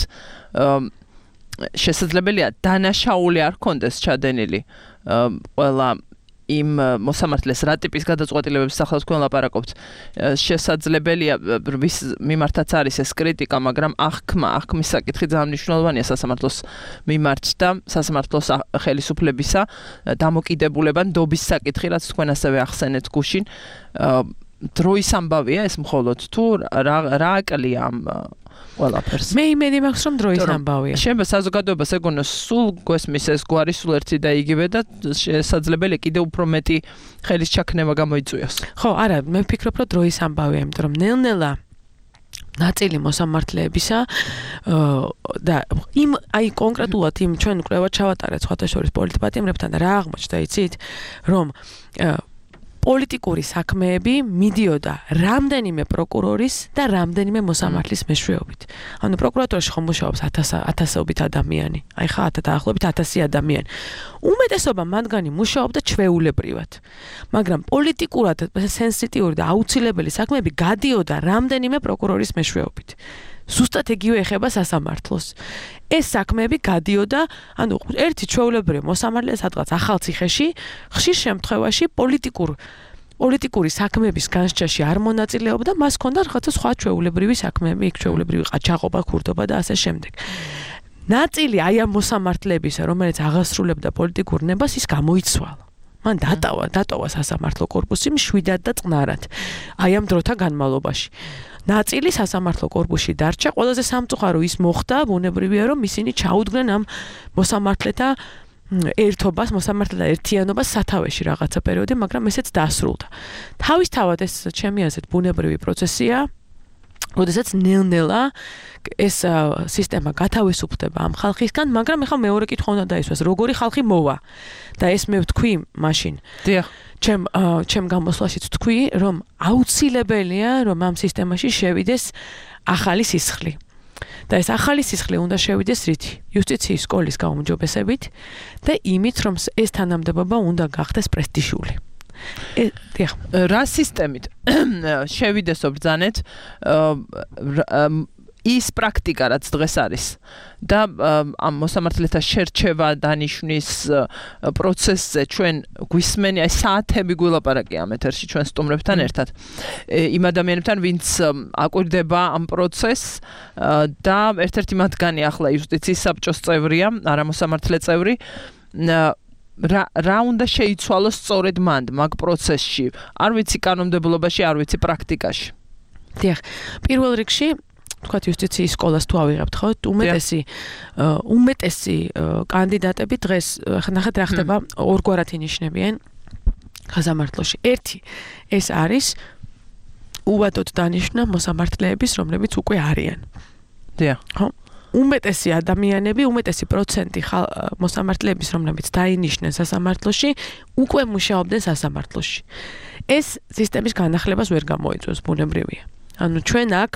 Speaker 2: შესაძლებელია დანაშაული არ კონდეს ჩადენილი ყველა იმ მოსამართლეს რა ტიპის გადაწყვეტილებებს სახელად თქვენ ლაპარაკობთ. შესაძლებელია ვის მიმართაც არის ეს კრიტიკა, მაგრამ აღქმის საკითხი ძალიან მნიშვნელოვანია სასამართლოს მიმართ და სასამართლოს ხელისუფლებისა დამოკიდებულება ნდობის საკითხი, რაც თქვენ ასევე ახსენეთ გუშინ. დროის ამბავია ეს მხოლოდ თუ რა აკლია ამ ყველაფერს.
Speaker 9: მე იმედი მაქვს, რომ დროის ამბავია.
Speaker 2: შეიძლება საზოგადოებას ეგონოს სულ გვესმის ეს გვარი სულ ერთი და იგივე და შესაძლებელია კიდევ უფრო მეტი ხელის ჩაქნევა გამოიწვიოს.
Speaker 9: ხო, არა, მე ვფიქრობ, რომ დროის ამბავია, იმიტომ რომ ნელ-ნელა ნაწილი მოსამართლეებისა და აი კონკრეტულად იმ ჩვენ კვლევა ჩავატარეთ სხვათა შორის პოლიტპატიმრებთან და რა აღმოჩნდა იცით, რომ პოლიტიკური საქმეები მიდიოდა რამდენიმე პროკურორის და რამდენიმე მოსამართლის მეშვეობით. ანუ პროკურატურაში ხომ მუშაობს ათასობით ადამიანი. აი ხა დაახლოებით 1000 ადამიანი. უმეტესობა მათგანი მუშაობდა ჩვეულებრივად. მაგრამ პოლიტიკურად სენსიტიური და აუცილებელი საქმეები გადიოდა რამდენიმე პროკურორის მეშვეობით. ზუსტად იგივე ეხება სასამართლოს. ეს საქმეები გადიოდა, ანუ ერთი ჩვეულებრივი მოსამართლე სადღაც ახალციხეში, ხშირ შემთხვევაში პოლიტიკური საქმეების განსჯაში არ მონაწილეობდა, მას ჰქონდა რაღაცა სხვა ჩვეულებრივი საქმეები, იქ ჩვეულებრივი ყაჩაღობა, ქურდობა და ასე შემდეგ. ნაწილი აი ამ მოსამართლებისა, რომელიც აღასრულებდა პოლიტიკურ ნებას, ის გამოიცვალა. მან დატოვა სასამართლო კორპუსი მშვიდად და წყნარად. აი ამ დროთა განმავლობაში. ნაწილი სასამართლო კორპუსში დარჩა, ყველაზე სამწუხარო ის მოხდა, ბუნებრივია, რომ ისინი ჩაუდგნენ ამ მოსამართლეთა ერთობას, მოსამართლეთა ერთიანობას სათავეში რაღაცა პერიოდი, მაგრამ ესეც დასრულდა. თავისთავად ეს ჩემი აზრით ბუნებრივი პროცესია, როდესაც ნელ-ნელა ეს სისტემა გათავისუფლდება ამ ხალხისგან, მაგრამ ეხლა მეორე კითხვა უნდა დაისვას, როგორი ხალხი მოვა. და ეს მე ვთქვი მაშინ. დიახ. ჩემ გამოსვლაშიც ვთქვი, რომ აუცილებელია, რომ ამ სისტემაში შევიდეს ახალი სისხლი. და ეს ახალი სისხლი უნდა შევიდეს რითი? იუსტიციის სკოლის გაუმჯობესებით და იმით, რომ ეს თანამდებობა უნდა გახდეს პრესტიჟული. დიახ.
Speaker 2: რა სისტემით შევიდეს ბრძანეთ ის პრაქტიკა რაც დღეს არის და ამ მოსამართლეთა შერჩევა დანიშნვის პროცესზე ჩვენ გვისმენი აი საათები გულაპარაკი ამ ეთერში ჩვენ სტუმრებთან ერთად იმ ადამიანებთან ვინც აკვირდება ამ პროცესს და ერთ-ერთი მათგანი ახლა იუსტიციის საბჭოს წევრია არა მოსამართლე წევრი რა უნდა შეიცვალოს სწორედ მან მაგ პროცესში არ ვიცი კანონმდებლობაში არ ვიცი პრაქტიკაში
Speaker 9: დიახ პირველ რიგში თქვათ იუსტიციის სკოლას თუ ავიღებთ ხო უმეტესი კანდიდატები დღეს ნახეთ რა ხდება ორგვარად ინიშნებიან სასამართლოში ერთი ეს არის უვადოდ დანიშნა მოსამართლეების რომლებიც უკვე არიან
Speaker 2: დიახ
Speaker 9: ხო უმეტესი ადამიანები, უმეტესი პროცენტი მოსამართლეების, რომლებიც დაინიშნენ სასამართლოში, უკვე მუშაობდნენ სასამართლოში. ეს სისტემის განახლებას ვერ გამოიწვევს, ბუნებრივია. ანუ ჩვენ აქ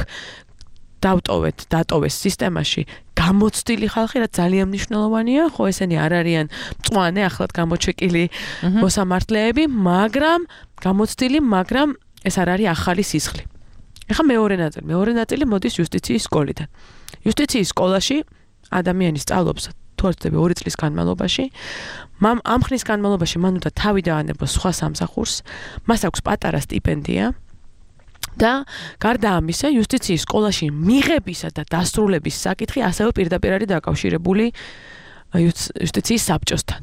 Speaker 9: დატოვეს სისტემაში გამოცდილი ხალხი, რაც ძალიან მნიშვნელოვანია, ხო ესენი არ არიან მწვანე, ახლად გამოჩეკილი მოსამართლეები, მაგრამ გამოცდილი, მაგრამ ეს არ არის ახალი სისხლი. ეხლა მეორე ნაწილი მოდის იუსტიციის სკოლიდან. იუსტიციის სკოლაში ადამიანი სწავლობს თორწები 2 წლის განმავლობაში. ამ ხნის განმავლობაში მან უნდა თავი დაანებოს სხვა სამსახურს, მას აქვს პატარა სტიპენდია და გარდა ამისა იუსტიციის სკოლაში მიღებისა და დასრულების საკითხი ასევე პირდაპირ არის დაკავშირებული იუსტიციის საბჭოსთან.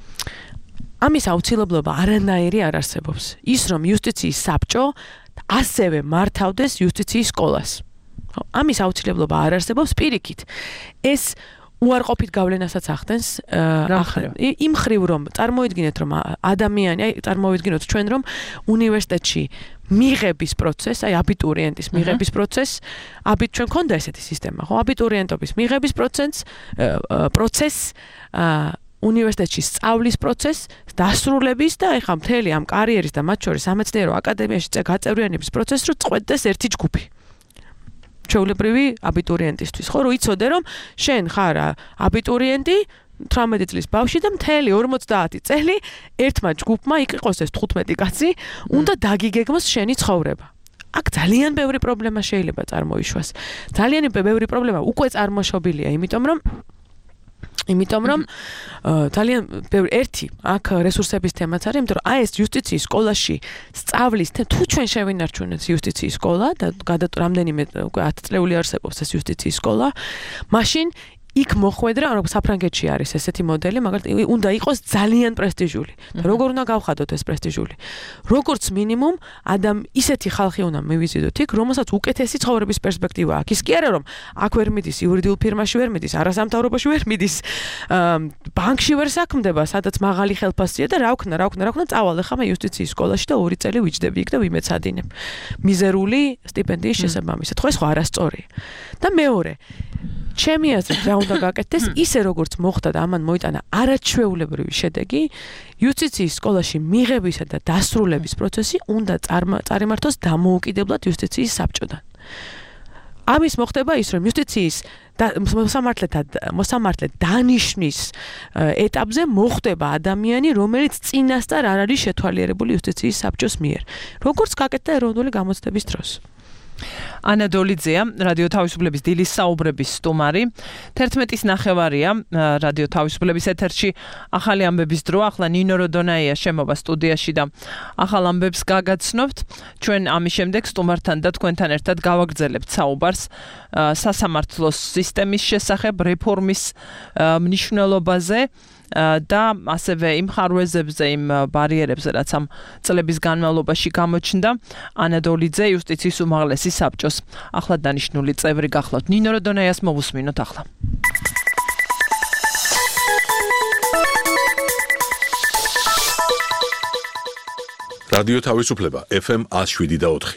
Speaker 9: ამის აუცილებლობა არანაირი არ არსებობს. ის რომ იუსტიციის საბჭო ასევე მართავდეს იუსტიციის სკოლას. ამის აუცილებლობა არ არსებობს პირიქით. ეს უარყოფით გავლენასაც ახდენს იმ ხრივ რომ წარმოიდგინეთ რომ ადამიანი, წარმოვიდგინოთ ჩვენ რომ უნივერსიტეტში მიღების პროცესი, აი აბიტურიენტის მიღების პროცესი, ჩვენ მქონდა ესეთი სისტემა, ხო? აბიტურიენტობის მიღების პროცესი უნივერსიტეტში სწავლის პროცესი, დასრულების და ეხლა მთელი ამ კარიერის და მათ შორის სამეცნიერო აკადემიაში გაწევრიანების პროცესი რო წყვეტდეს ერთი ჯგუფი. ჩვეულებრივი აბიტურიენტისთვის, ხო, რომ იცოდე რომ შენ ხარ აბიტურიენტი 18 წლის ბავშვი და მთელი 50 წელი ერთმა ჯგუფმა იყოს ეს 15 კაცი, უნდა დაგიგეგმოს შენი ცხოვრება. აქ ძალიან ბევრი პრობლემა შეიძლება წარმოიშვას. ძალიან ბევრი პრობლემა უკვე წარმოშობილია, იმიტომ რომ ძალიან ბევრი ერთი აქ რესურსების თემაც არის, იმიტომ რომ აი ეს იუსტიციის სკოლაში სწავლის თუ ჩვენ შევინარჩუნეთ იუსტიციის სკოლა და რამდენიმე უკვე 10 წლეული არსებობს ეს იუსტიციის სკოლა, მაშინ იქ მოხვედრა, ანუ საფრანგეთში არის ესეთი მოდელი, მაგრამ უნდა იყოს ძალიან პრესტიჟული. და როგორ უნდა გავხადოთ ეს პრესტიჟული? როგორც მინიმუმ ისეთი ხალხი უნდა მივიზიდოთ იქ, რომელსაც უკეთესი ცხოვრების პერსპექტივა აქვს. ის კი არა რომ აქ ვერ მიდის, იურიდიულ ფირმაში ვერ მიდის, არასამთავრობოში ვერ მიდის, ბანკში ვერ საქმდება, სადაც მაღალი ხელფასია და რა ვქნა, წავალ ახლა იუსტიციის სკოლაში და 2 წელი ვიჯდები იქ და ვიმეცადინებ. მიზერული სტიპენდიის შესაბამისად. ხო ეს ხო არასწორია. და მეორე ჩემი აზრით რა უნდა გაკეთდეს ისე როგორც მოხდა და ამან მოიტანა არაჩვეულებრივი შედეგი იუსტიციის სკოლაში მიღებისა და დასრულების პროცესი უნდა წარიმართოს დამოუკიდებლად იუსტიციის საბჭოდან. ამის მოხდება ის რომ იუსტიციის მოსამართლე დანიშნის ეტაპზე მოხდება ადამიანი რომელიც წინასწარ არ არის შეთვალიერებული იუსტიციის საბჭოს მიერ როგორც გაკეთდა ეროვნული გამოცდების დროს ანა დოლიძეა რადიო თავისუფლების დილის საუბრების სტუმარი 11:09 რადიო თავისუფლების ეთერში ახალი ამბების დრო ახლა ნინო როდონაია შემოვა სტუდიაში და ახალ ამბებს გაგაცნობთ ჩვენ ამის შემდეგ სტუმართან და თქვენთან ერთად გავაგრძელებთ საუბარს სასამართლოს სისტემის შესახებ რეფორმის მნიშვნელობაზე და ასევე იმ ხარვეზებზე, იმ ბარიერებზე, რაც ამ წლების განმავლობაში გამოჩნდა, ანა დოლიძე იუსტიციის უმაღლესი საბჭოს ახლად დანიშნული წევრი გახლავთ. ნინო როდონაიას მოვუსმინოთ ახლა.
Speaker 1: რადიო თავისუფლება FM 107.4.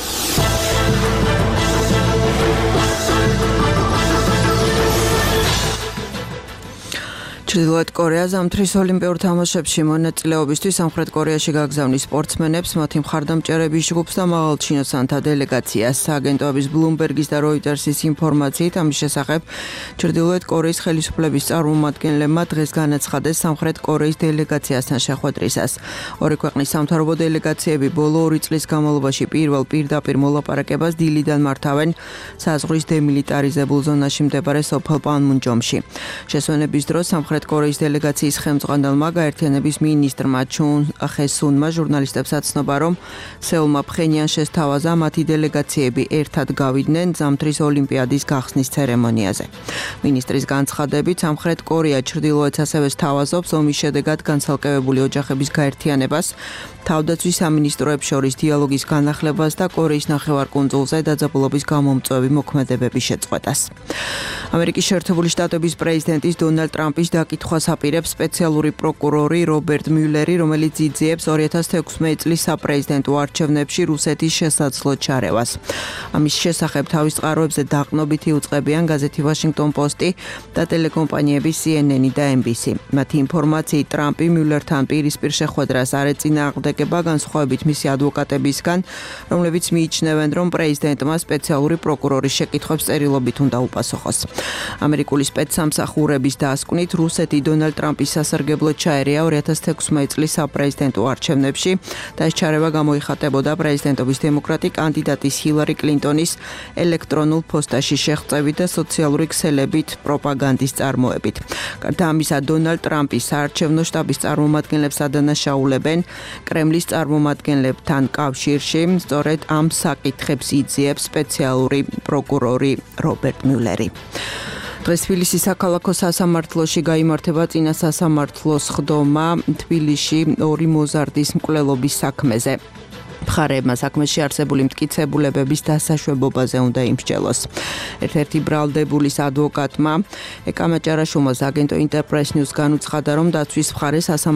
Speaker 12: ჩრდილოეთ კორეა ზამთრის ოლიმპიურ თამაშებში მონაწილეობისთვის სამხრეთ კორეაში გაგზავნის სპორტსმენებს, მათი მხარდამჭერების ჯგუფს და მაღალჩინოსანთა დელეგაციას. აგენტოების Bloomberg-ის და Reuters-ის ინფორმაციით ამის შესახებ ჩრდილოეთ კორეის ხელისუფლების წარმომადგენლებმა დღეს განაცხადეს სამხრეთ კორეის დელეგაციასთან შეხვედრისას. ორი ქვეყნის სამთავრობო დელეგაციები ბოლო 2 წლის განმავლობაში პირდაპირ მოლაპარაკებას დილიდან მართავენ საზღვრის დემილიტარიზებულ ზონაში მდებარე სოფელ პანმუნჯომში. შესვენების დროს სამხრეთ კორეის დელეგაციის ხელმძღვანელმა გაერთიანების მინისტრმა ჩუნ ხესუნმა ჟურნალისტებს აცნობა, რომ სეულმა ფხენიანს შესთავაზა მათი დელეგაციები ერთად გავიდნენ ზამთრის ოლიმპიადის გახსნის ცერემონიაზე. მინისტრის განცხადებით, სამხრეთ კორეა ჩრდილოეთს ასევე სთავაზობს ომის შედეგად განცალკევებული ოჯახების გაერთიანებას, თავდაცვის სამინისტროებს შორის დიალოგის განახლებას და კორეის ნახევარკუნძულზე დაძაბულობის გამომწვევი მოქმედებების შეწყვეტას. ამერიკის შეერთებული შტატების პრეზიდენტის დონალდ ტრამპის დაკითხვას აპირებს სპეციალური პროკურორი რობერტ მიულერი, რომელიც იძიებს 2016 წლის საპრეზიდენტო არჩევნებში რუსეთის შესაძლო ჩარევას. ამის შესახებ თავის წყაროებზე დაყრდნობით იუწყებიან გაზეთი Washington Post და ტელეკომპანიები CNN და NBC. მათი ინფორმაციით ტრამპი მიულერთან პირისპირ შეხვედრას არ ეწინააღმდეგება განსხვავებით მისი ადვოკატებისგან, რომლებიც მიიჩნევენ, რომ პრეზიდენტმა სპეციალური პროკურორის შეკითხვებს წერილობით უნდა უპასუხოს. ამერიკული სპეცსამსახურების დასკვნით რუსეთი დონალდ ტრამპის სასარგებლოდ ჩაერია 2016 წლის საპრეზიდენტო არჩევნებში და ეს ჩარევა გამოიხატებოდა პრეზიდენტობის დემოკრატი კანდიდატის ჰილარი კლინტონის ელექტრონულ ფოსტაში შეღწევით და სოციალური ქსელებით პროპაგანდის წარმოებით. გარდა ამისა, დონალდ ტრამპის საარჩევნო შტაბის წარმომადგენლებს ადანაშაულებენ კრემლის წარმომადგენლებთან კავშირში, სწორედ ამ საკითხებს იძიებს სპეციალური პროკურორი რობერტ მიულერი. დღეს თბილისის საქალაქო სასამართლოში გაიმართება წინა სასამართლოს ხდომა თბილისში 2 მოზარდის მკვლელობის საქმეზე. მხარეებმა საქმეში არსებული მტკიცებულებების დასაშვებობაზე უნდა იმსჯელოს. ერთ-ერთი ბრალდებულის ადვოკატმა ეკამა ჭარაშუმას აგენტო Interpress News განუცხადა, რომ დაცვის მხარე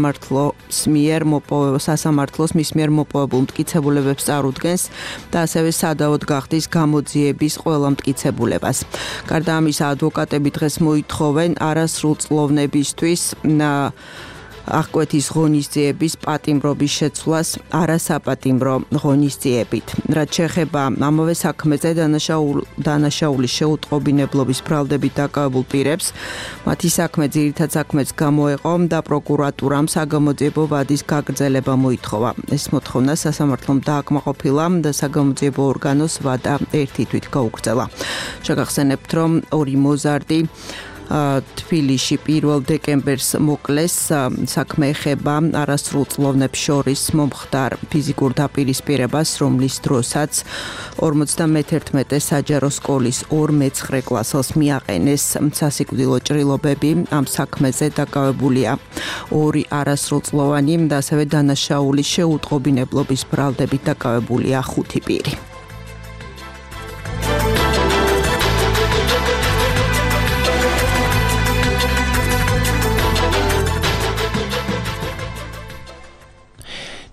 Speaker 12: სასამართლოს მის მიერ მოპოვებულ მტკიცებულებებს წარუდგენს და ასევე სადავოდ გახდის გამოძიების ყველა მტკიცებულებას. გარდა ამისა, ადვოკატები დღეს მოითხოვენ არასრულწლოვნებისთვის აღკვეთის ღონისძიების პატიმრობის შეცვლას არასაპატიმრო ღონისძიებით. რაც შეეხება ამავე საქმეზე დანაშაულის შეუტყობინებლობის ბრალდებით დაკავებულ პირებს, მათი საქმე ძირითად საქმეც გამოეყო და პროკურატურამ საგამოძიებო ვადის გაგრძელება მოითხოვა. ეს მოთხოვნა სასამართლომ დააკმაყოფილა და საგამოძიებო ორგანოს ვადა ერთი თვით გაუგრძელა. შეგახსენებთ, რომ 2 მოზარდი თბილისში 1 დეკემბერს მოკლეს. საქმე ეხება არასრულწლოვნებს შორის მომხდარ ფიზიკურ დაპირისპირებას, რომლის დროსაც 51 საჯარო სკოლის 2 მეცხრე კლასელს მიაყენეს სასიკვდილო ჭრილობები. ამ საქმეზე დაკავებულია 2 არასრულწლოვანი და ასევე დანაშაულის შეუტყობინებლობის ბრალდებით დაკავებულია 5 პირი.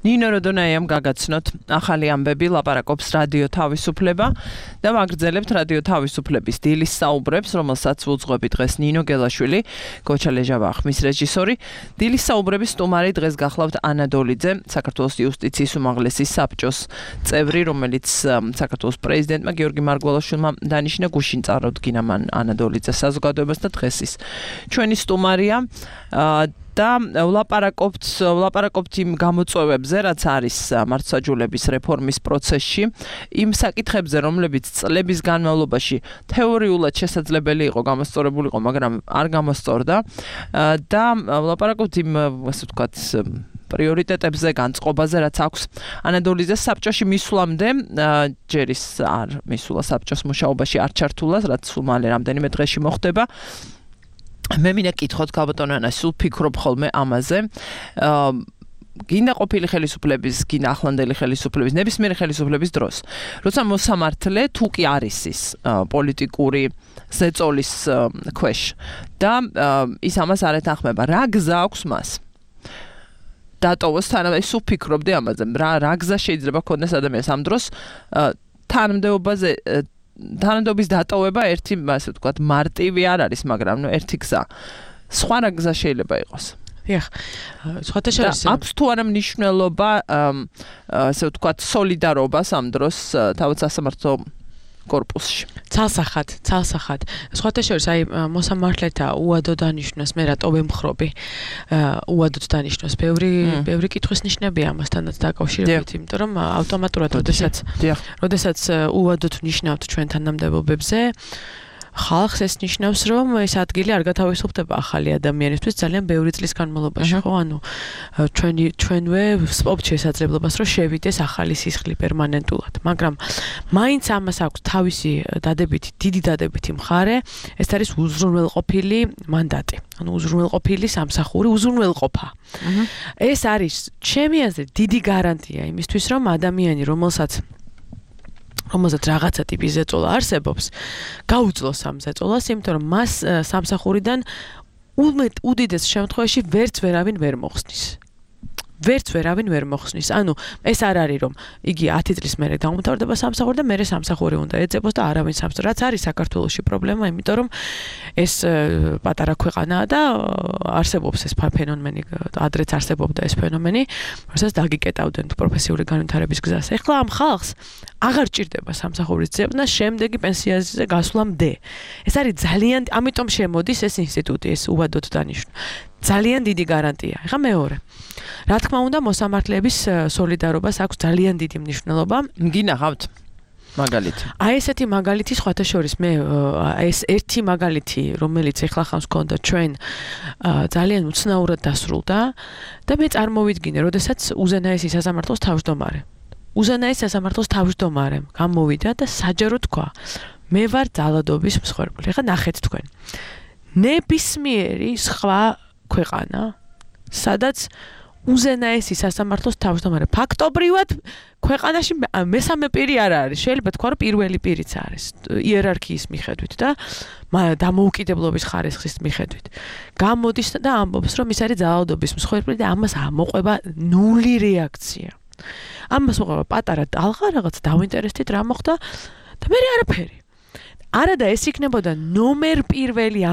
Speaker 2: ნინო როდონაიამ გაგაცნოთ ახალი ამბები ლაპარაკობს რადიო თავისუფლება და ვაგრძელებთ რადიო თავისუფლების დილის საუბრებს, რომელსაც ვუძღვები დღეს ნინო გელაშვილი, გოჩა ლეჟავა ხმის რეჟისორი. დილის საუბრების სტუმარი დღეს გახლავთ ანა დოლიძე, საქართველოს იუსტიციის უმაღლესი საბჭოს წევრი, რომელიც საქართველოს პრეზიდენტმა გიორგი მარგველაშვილმა დანიშნა, გუშინ წარუდგინა მან ანა დოლიძეს საზოგადოებას და დღეს ის ჩვენი სტუმარია. და ვლაპარაკობთ იმ გამოწვევებზე, რაც არის მართლმსაჯულების რეფორმის პროცესში, იმ საკითხებზე, რომლებიც წლების განმავლობაში თეორიულად შესაძლებელი იყო გამოსწორებულიყო, მაგრამ არ გამოსწორდა და ვლაპარაკობთ იმ, ასე ვთქვათ, პრიორიტეტებზე, განწყობაზე, რაც აქვს ანა დოლიძეს საბჭოში მისვლამდე, ჯერ ის არ მისულა საბჭოს მუშაობაში, არ ჩართულა, რაც სულ მალე რამდენიმე დღეში მოხდება. მე მინდა კითხოთ ქალბატონო ანა, სულ ფიქრობ ხოლმე ამაზე. გინდა ყოფილი ხელისუფლების, გინდა ახლანდელი ხელისუფლების, ნებისმიერი ხელისუფლების დროს, როცა მოსამართლე თუ კი არის ის პოლიტიკური ზეწოლის ქვეშ და ის ამას არ ეთანხმება, რა გზა აქვს მას? დატოვოს თანამედროვე, სულ ფიქრობდი ამაზე, რა გზა შეიძლება ქონდეს ადამიანს ამ დროს თანამდებობის დატოვება ერთი, ასე ვთქვათ, მარტივი არ არის, მაგრამ ერთი გზა. სხვა რა გზა შეიძლება იყოს?
Speaker 9: დიახ. სხვათა შორის
Speaker 2: აქვს თუ არა მნიშვნელობა, ასე ვთქვათ, სოლიდარობას ამ დროს თავად სასამართლო კორპუსში.
Speaker 9: ცალსახად. სხვათა შორის აი მოსამართლეთა უადო დანიშნოს, მე რატო ვემხრობი უადოდ დანიშნოს. ბევრი კითხვის ნიშნებია ამასთანაც დაკავშირებით, იმიტომ რომ ავტომატურად როდესაც უადოდ ნიშნავთ ჩვენ თანამდებობებზე, ხალხს ეს ნიშნავს, რომ ეს ადგილი არ გათავისუფლდება ახალი ადამიანისთვის ძალიან ბევრი წლის განმავლობაში, ხო? ანუ ჩვენვე ვსპობთ შესაძლებლობას, რომ შევიდეს ახალი სისხლი პერმანენტულად, მაგრამ მაინც ამას აქვს თავისი დიდი დადებითი მხარე, ეს არის უზრუნველყოფილი მანდატი, ანუ უზრუნველყოფილი სამსახური, უზრუნველყოფა. ეს არის ჩემი აზრით დიდი გარანტია იმისთვის, რომ ადამიანი, რომელსაც რაღაცა ტიპის ზეწოლა არსებობს, გაუძლოს ამ ზეწოლას, იმიტომ რომ მას სამსახურიდან უდიდეს შემთხვევაში ვერც ვერავინ ვერ მოხსნის. ანუ ეს არ არის, რომ იგი 10 წლის მერე დაუმთავრდება სამსახური და მერე სამსახური უნდა ეძებოს და არავინ სამსახური. რაც არის საქართველოში პრობლემა, იმიტომ რომ ეს პატარა ქვეყანაა და არსებობს ეს ფენომენი, ადრეც არსებობდა ეს ფენომენი, რასაც დაგიკეტავდნენ პროფესიული განვითარების გზას. ეხლა ამ ხალხს აღარ ჭირდება სამსახურის ძებნა შემდეგი პენსიაზე გასვლამდე. ეს არის ძალიან, ამიტომ შემოდის ეს ინსტიტუტი, ეს უვადოდ დანიშნვა. ძალიან დიდი გარანტია. ეხლა მეორე. რა თქმა უნდა, მოსამართლეების სოლიდარობას აქვს ძალიან დიდი მნიშვნელობა.
Speaker 2: გინახავთ მაგალითი.
Speaker 9: აი ესეთი მაგალითი სხვათა შორის მე ეს ერთი მაგალითი, რომელიც ეხლა ხანს გქონდა ჩვენ ძალიან უცნაურად დასრულდა და მე წარმოვიდგინე, როდესაც უზენაესი სასამართლოს თავმჯდომარემ გამოვიდა და საჯარო თქვა, მე ვარ ძალადობის მსხვერპლი. ეხლა ნახეთ თქვენ. ნებისმიერი სხვა ქვეყანა, სადაც უზენაესი სასამართლოს თავმჯდომარე ფაქტობრივად ქვეყანაში მესამე პირი არ არის. შეიძლება თქვა, რომ პირველი პირიც არის იერარქიის მიხედვით და დამოუკიდებლობის ხარისხის მიხედვით. გამოდის და ამბობს, რომ ის არის ძალადობის მსხვერპლი და ამას ამოყვება ნული რეაქცია. ამას მოყვება პატარა ტალღა, რაღაც დავინტერესდით რა მოხდა და მე არაფერი. არა და ეს იქნებოდა ნომერ პირველი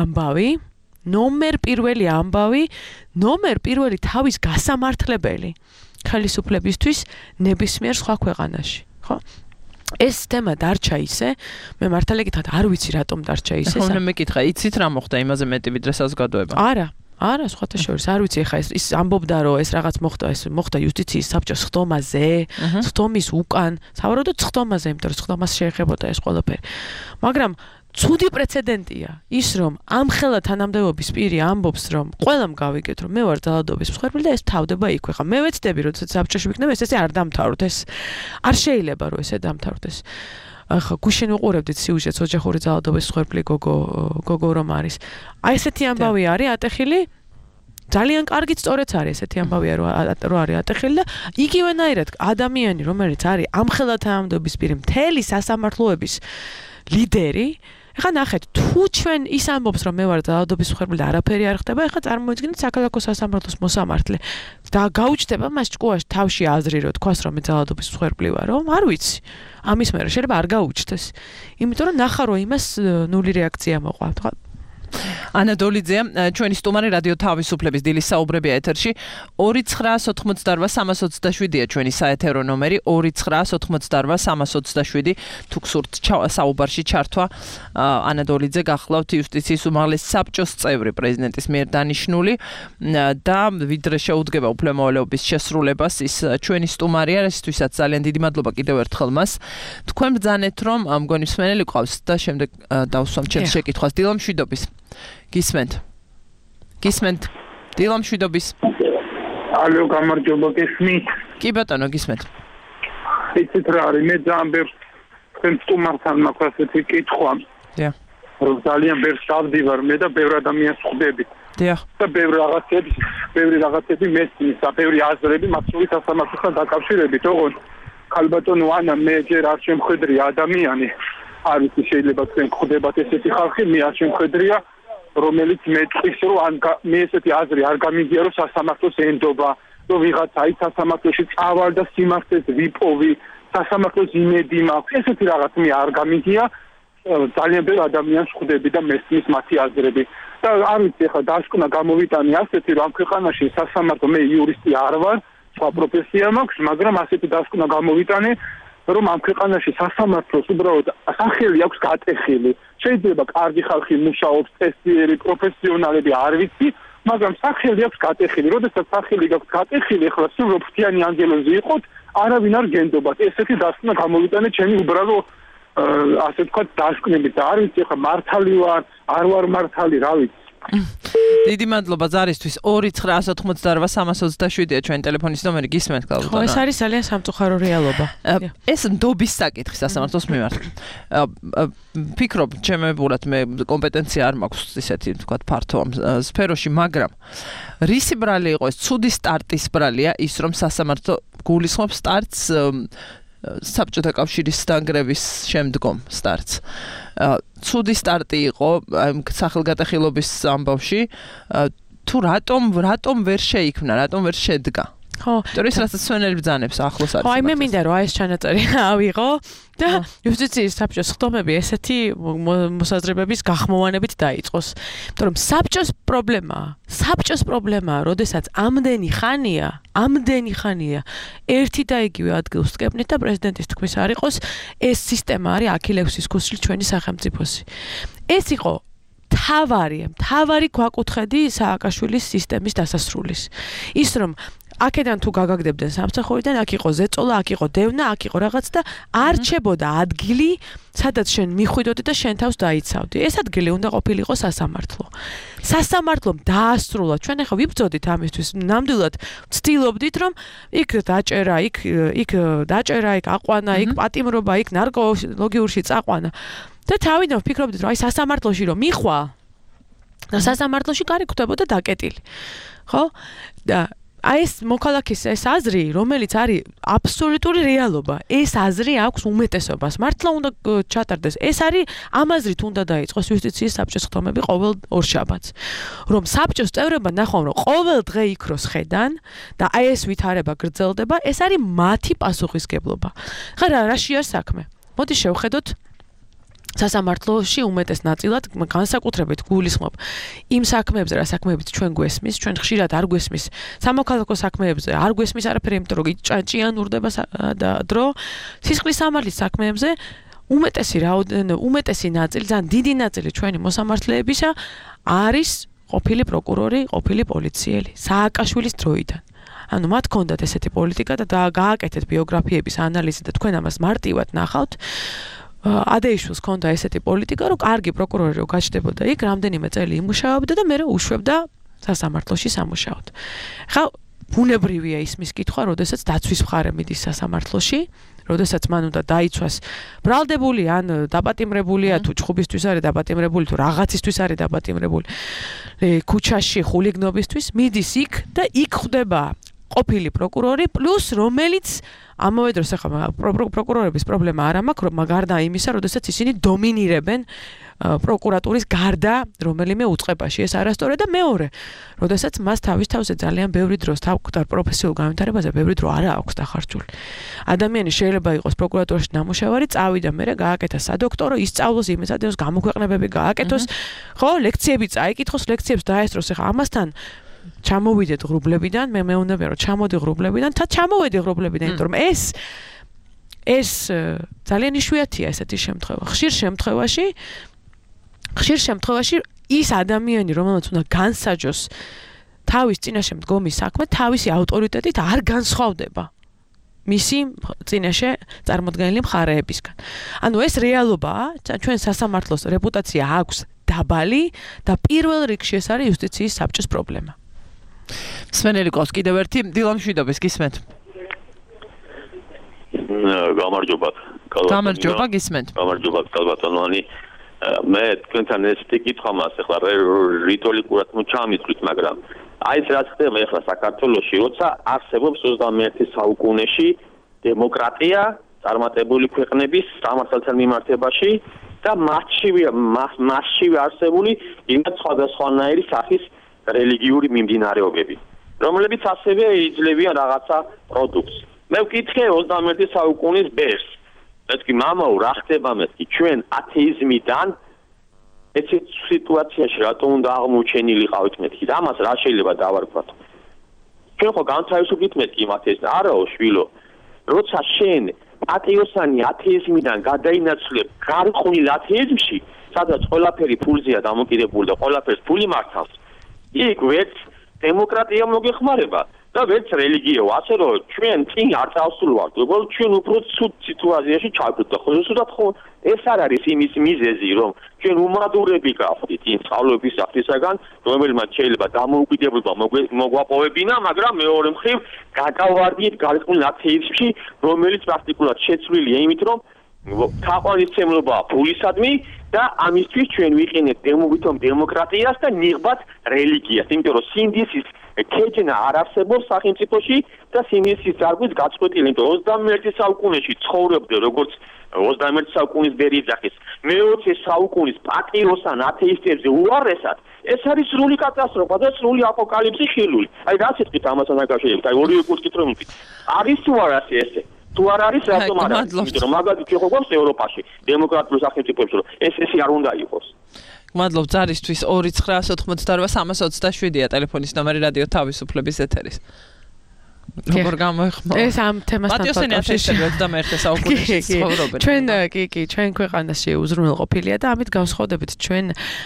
Speaker 9: თავის გასამართლებელი ხელისუფლებისთვის ნებისმიერ სხვა ქვეყანაში, ხო? ეს თემა დარჩა ისე, მე მართალი გითხრათ, არ ვიცი რატომ დარჩა ისე.
Speaker 2: ხო, მე მეკითხა, იცით რა მოხდა იმაზე მეტი ვიდრე საზოგადოება?
Speaker 9: არა, სხვათა შორის, არ ვიცი, ეხა ის ამბობდა, რომ ეს რაღაც მოხდა იუსტიციის საბჭოს ხდომაზე, ხდომის უკან, სავარაუდოდ ხდომაზე, იმიტომ რომ ხდომას შეეხებოდა ეს ყველაფერი. მაგრამ ცუდი პრეცედენტია ის, რომ ამხელა თანამდებობის პირი ამბობს, რომ ყველამ გავიგეთ, რომ მე ვარ ძალადობის მსხვერპლი და ეს თავდება იქვე. ხა მე ვეცდები, როდესაც საბჭოში ვიქნებ, ეს არ დამთავროთ, ეს არ შეიძლება, რომ ესე დამთავრდეს. ახლა გუშინ ვუყურებდით სიუჟეტს ოჯახური ძალადობის მსხვერპლი გოგო რომ არის. აი ესეთი ამბავი არის ატეხილი. ძალიან კარგი სწორიც არის ესეთი ამბავია, რომ არის ატეხილი და იგივენაირად ადამიანი, რომელიც არის ამხელა თანამდებობის პირი, მთელი სასამართლოების ლიდერი, ეხლა ნახეთ, თუ ჩვენ ის ამბობს, რომ მე ვარ ძალადობის მსხვერპლი და არაფერი არ ხდება, ეხლა წარმოიდგინეთ საქალაქო სასამართლოს მოსამართლე და გაუჩნდება მას ჭკუაში თავში აზრი, რომ თქვას, რომ მე ძალადობის მსხვერპლი ვარ, რომ არ ვიცი. ამის მერე შეიძლება არ გაუჩნდეს. იმიტომ რომ ნახა, რომ იმას ნული რეაქცია მოყვა.
Speaker 2: ანა დოლიძე, ჩვენი სტუმარი რადიო თავისუფლების დილის საუბრებია ეთერში. 2988327-ია ჩვენი საეთერო ნომერი, 2988327. თუ გსურთ საუბარში ჩართვა, ანა დოლიძე გახლავთ იუსტიციის უმაღლესი საბჭოს წევრი პრეზიდენტის მიერ დანიშნული და ვიდრე შეუდგება უფლებამოვალეობის შესრულებას, ის ჩვენი სტუმარია, რისთვისაც ძალიან დიდი მადლობა კიდევ ერთხელ მას. თქვენ ბრძანეთ, რომ მგონი მსმენელი ყავს და შემდეგ დავსვამ ჩემს შეკითხვას. დილა მშვიდობის. გისმენთ. დილა მშვიდობის.
Speaker 13: ალო, გამარჯობა, გესმით?
Speaker 2: კი ბატონო, გისმენთ.
Speaker 13: იცით რა არის, მე ძალიან ბევრ თქვენ სტუმართან მაქვს ასეთი კითხვა.
Speaker 2: დიახ.
Speaker 13: რომ ძალიან ბევრს დავდივარ მე და ბევრ ადამიანს ხვდები.
Speaker 2: დიახ.
Speaker 13: და ბევრი რაღაცები მესმის და ბევრი აზრები მასური სასამართლოსთან დაკავშირებით, ოღონდ ქალბატონო ანა, მე ჯერ არ შემხედრია ადამიანი. არ ვიცი, შეიძლება თქვენ ხვდებათ ესეთი ხალხი, მე არ შემხედრია, რომელიც მეტყვის, რომ მე ესეთი აზრი არ გამიგია, რომ სასამართლოს ენდობა, რომ ვიღაცა აი სასამართლოში წავალ და სიმართლეს ვიპოვი, სასამართლოს იმედი მაქვს, ესეთი რაღაც მე არ გამიგია, ძალიან ბევრ ადამიანს ხვდები და მესმის მათი აზრები. და არ ვიცი, ახლა დასკვნა გამოვიტანი ასეთი, რომ ამ ქვეყანაში სასამართლო, მე იურისტი არ ვარ, სხვა პროფესია მაქვს, მაგრამ ასეთი დასკვნა გამოვიტანე, რომ ამ ქვეყანაში სასამართლოს უბრალოდ სახელი აქვს გატეხილი. შეიძლება კარგი ხალხი მუშაობს, წესიერი პროფესიონალები არ ვიცი, მაგრამ სახელი აქვს გატეხილი. როდესაც სახელი გაქვს გატეხილი, ახლა სულ ფრთიანი ანგელოზი იყოთ, არავინ არ გენდობათ. ესეთი დასკვნა გამოვიტანე ჩემი უბრალო ასე თქვა დასკვნებით და არ ვიცი, ახლა მართალი ვარ, არ ვარ მართალი, რა ვიცი.
Speaker 2: დიდი მადლობა ზარისთვის. 2988327-ია ჩვენი ტელეფონის ნომერი, გისმენთ გალბატონო.
Speaker 9: ხო, ეს არის ძალიან სამწუხარო რეალობა.
Speaker 2: ეს ნდობის საკითხი სასამართლოს მიმართ. ფიქრობ, ჩემებურად მე კომპეტენცია არ მაქვს ისეთი, თქვა, ფართო სფეროში, მაგრამ რისი ბრალი იყო ეს? ცუდი სტარტის ბრალია ის, რომ სასამართლო გულისხმობს სტარტს საბჭოთა კავშირის დანგრევის შემდგომ სტარტს. ცუდი სტარტი იყო სახელგატეხილობის ამბავში. თუ რატომ ვერ შეიქმნა, რატომ ვერ შედგა?
Speaker 9: ხო,
Speaker 2: ტორის რასაც სვენელი ბრძანებს ახლოს არის.
Speaker 9: ხო, აი მე მინდა რომ ეს ჩანაწერი ავიღო და იუსტიციის საბჭოს ხდომები ესეთი მოსაზრებების გახმოვანებით დაიწყოს. იმიტომ რომ საბჭოს პრობლემაა, როდესაც ამდენი ხანია ერთი და იგივე ადგილს ვკებნით და პრეზიდენტის თქმის არ იყოს, ეს სისტემა არის აქილევსის ქუსლი ჩვენი სახელმწიფოსი. ეს იყო თავარი გვაკუთხედი სააკაშვილის სისტემის დასასრულის. ის რომ აქედან თუ გაგაგდებდნენ სამსახურიდან, აქ იყო ზეწოლა, აქ იყო დევნა, აქ იყო რაღაც და არჩებოდა ადგილი, სადაც შენ მიხვიდოდი და შენ თავს დაიცავდი. ეს ადგილი უნდა ყოფილიყო სასამართლო. სასამართლომ დაასრულა. ჩვენ ახლა ვიბრძოდით ამისთვის. ნამდვილად ვცდილობდით, რომ იქ დაჭერა, იქ აყვანა, იქ პატიმრობა, იქ ნარკოლოგიურში წაყვანა. და თავიდან ვფიქრობდით, რომ აი სასამართლოში რომ მიხვალ და სასამართლოში კარი ხვდებოდა დაკეტილი. ხო? და აი ეს მოქალაქის ეს აზრი, რომელიც არის აბსოლუტური რეალობა, ეს აზრი აქვს უმეტესობას. მართლა უნდა ჩატარდეს. ეს არის ამ აზრით უნდა დაიწყოს იუსტიციის საბჭოს ხდომები ყოველ ორშაბათს. რომ საბჭოს წევრებმა ნახონ, რომ ყოველ დღე იქროს ხედან და აი ეს ვითარება გრძელდება, ეს არის მათი პასუხისგებლობა. ხარა რაში არის საქმე? მოდი შევხედოთ სასამართლოში უმეტეს ნაწილად განსაკუთრებით გულისხმობ იმ საქმეებზე, რა საქმეებით ჩვენ გვესმის, ჩვენ ხშირად არ გვესმის სამოქალაქო საქმეებზე, არ გვესმის არაფერი, იმიტომ რომ ჭიანურდება დრო, სისხლის სამართლის საქმეებზე უმეტესი ნაწილი, ძალიან დიდი ნაწილი ჩვენი მოსამართლეებისა არის ყოფილი პროკურორი, ყოფილი პოლიციელი, სააკაშვილის დროიდან. ანუ მათ ჰქონდათ ესეთი პოლიტიკა და გააკეთეთ ბიოგრაფიების ანალიზი და თქვენ ამას მარტივად ნახავთ. ადეიშვილს ჰქონდა ესეთი პოლიტიკა, რომ კარგი პროკურორი რო გაჩნდებოდა იქ, რამდენიმე წელი იმუშაობდა და მერე უშვებდა სასამართლოში სამუშაოდ. ხა ბუნებრივია ისმის კითხვა, როდესაც დაცვის მხარე მიდის სასამართლოში, როდესაც მან უნდა დაიცვას ბრალდებული ან დაპატიმრებულია თუ ჩხუბისთვის არის დაპატიმრებული თუ რაღაცისთვის არის დაპატიმრებული. ქუჩაში ხულიგნობისთვის მიდის იქ და იქ ხდება ყოფილი პროკურორი პლუს რომელიც ამავე დროს ახლა პროკურორების პრობლემა არ მაქვს, რომ გარდა იმისა, როდესაც ისინი დომინირებენ პროკურატურის გარდა რომელიმე უწყებაში, ეს არასწორია და მეორე, როდესაც მას თავის თავზე ძალიან ბევრი დროს თავკვდარ პროფესიულ განვითარებაზე ბევრი დრო არ აქვს დახარჯული. ადამიანი შეიძლება იყოს პროკურატურაში ნამუშევარი, წავიდა მერე გააკეთა სადოქტორო, ისწავლოს იმისადენს გამოქვეყნებები გააკეთოს, ხო, ლექციები წაიკითხოს, ლექციებს დაესწროს, ახლა ამასთან ჩამოვიდეთ ღრუბლებიდან, მე მეუბნები რომ ჩამოდი ღრუბლებიდან, ჩამოვედი ღრუბლებიდან, იმიტომ რომ ეს ძალიან იშვიათია ესეთი შემთხვევა. ხშირ შემთხვევაში ის ადამიანი, რომელმაც უნდა განსაჯოს თავის წინაშე მდგომი საქმე, თავისი ავტორიტეტით არ განსხვავდება მისი წინაშე წარმოდგენილი მხარეებისგან. ანუ ეს რეალობაა, ჩვენ სასამართლოს რეპუტაცია აქვს დაბალი და პირველ რიგში ეს არის იუსტიციის საბჭოს პრობლემა.
Speaker 2: სვენელი ყავს კიდევ ერთი დილამშვიდობის გისმენთ.
Speaker 14: გამარჯობა.
Speaker 2: გამარჯობა გისმენთ.
Speaker 14: გამარჯობა კალბატონოვანი. მე თქვენთან ესეთი კითხვა მას ახლა რიტორიკულად მოჩამისვით, მაგრამ აი ეს რაც ხდება ახლა საქართველოში, როცა არსებობს 21 საუკუნეში დემოკრატია წარმატებული ქვეყნების სამართალთან მიმართებაში და მასშივე არსებული იმათ სხვადასხვანაირი სახის რელიგიური მიმდინარეობები, რომლებიც ასევე იძლევიან რაღაცა პროდუქტს. მე ვკითხე 21 საუკუნის ბერს. ეთქი მამაო, რა ხდება მეთქი ჩვენ ათეიზმიდან ესეთ სიტუაციაში რატო უნდა აღმოჩენილიყავით მეთქი და ამას რა შეიძლება დავარქვათ? ჩვენ ხო განთავისუფლდით მეთქი იმ ათეიზმიდან, არაო შვილო. როცა შენ პატიოსანი ათეიზმიდან გადაინაცვლებ გარყვნილ ათეიზმში, სადაც ყველაფერი ფულზეა დამოკიდებული და ყველაფერს ფული მართავს, იქ ვერც დემოკრატია მოგეხმარება და ვერც რელიგიაო, ასე რომ ჩვენ წინ არ წავსულვართ, როგორც ჩვენ უფრო ცუდ სიტუაციაში ჩავდოთ და ხოსუსუდად ხო ეს არ არის იმის მიზეზი, რომ ჩვენ უმადურები გავხდით იმ სწავლების საფრისაგან, რომელმაც შეიძლება დამოუკიდებლობა მოგვაპოვებინა, მაგრამ მეორე მხრივ გადავარდით გარყვნილ ათეიზმში, რომელიც პრაქტიკულად შეცვლილია იმით, რომ თაყვანისმცემლობაა ფულისადმი და ამისთვის ჩვენ ვიყენებთ დემოკრატიას და ნიღბად რელიგიას, იმიტომ რომ სინდისის ქეჯნა არ არსებობს სახელმწიფოში და სინდისის დარგვით გაწყვეტილი, იმიტომ 21 საუკუნეში ცხოვრობდე როგორც 21 საუკუნის ბერიძახის, მე-20 საუკუნის პატიოსან ათეისტებზე უარესად, ეს არის სრული კატასტროფა და სრული აპოკალიფსი ხილული. აი რა სიტყვით ამასთან დაკავშირებით, აი ორივე კურსით რომ ვიტყვით. არის თუ არ არის ესე? თუ არ არის, რატომ არ არის? იმიტომ რომ მაგალითად ჩვენ ხო გვაქვს ევროპაში დემოკრატიულ სახელმწიფოებში, რომ ესე არ უნდა იყოს.
Speaker 2: მადლობ ზარისთვის 2988327-ია ტელეფონის ნომერი რადიო თავისუფლების ეთერის. როგორ გამოიხმო?
Speaker 9: ეს ამ თემასთან
Speaker 2: დაკავშირებით 21 საუკუნეში ცხოვრობენ.
Speaker 9: ჩვენ ქვეყანაში უზრუნველყოფილია და ამით განსხვავებით ჩვენ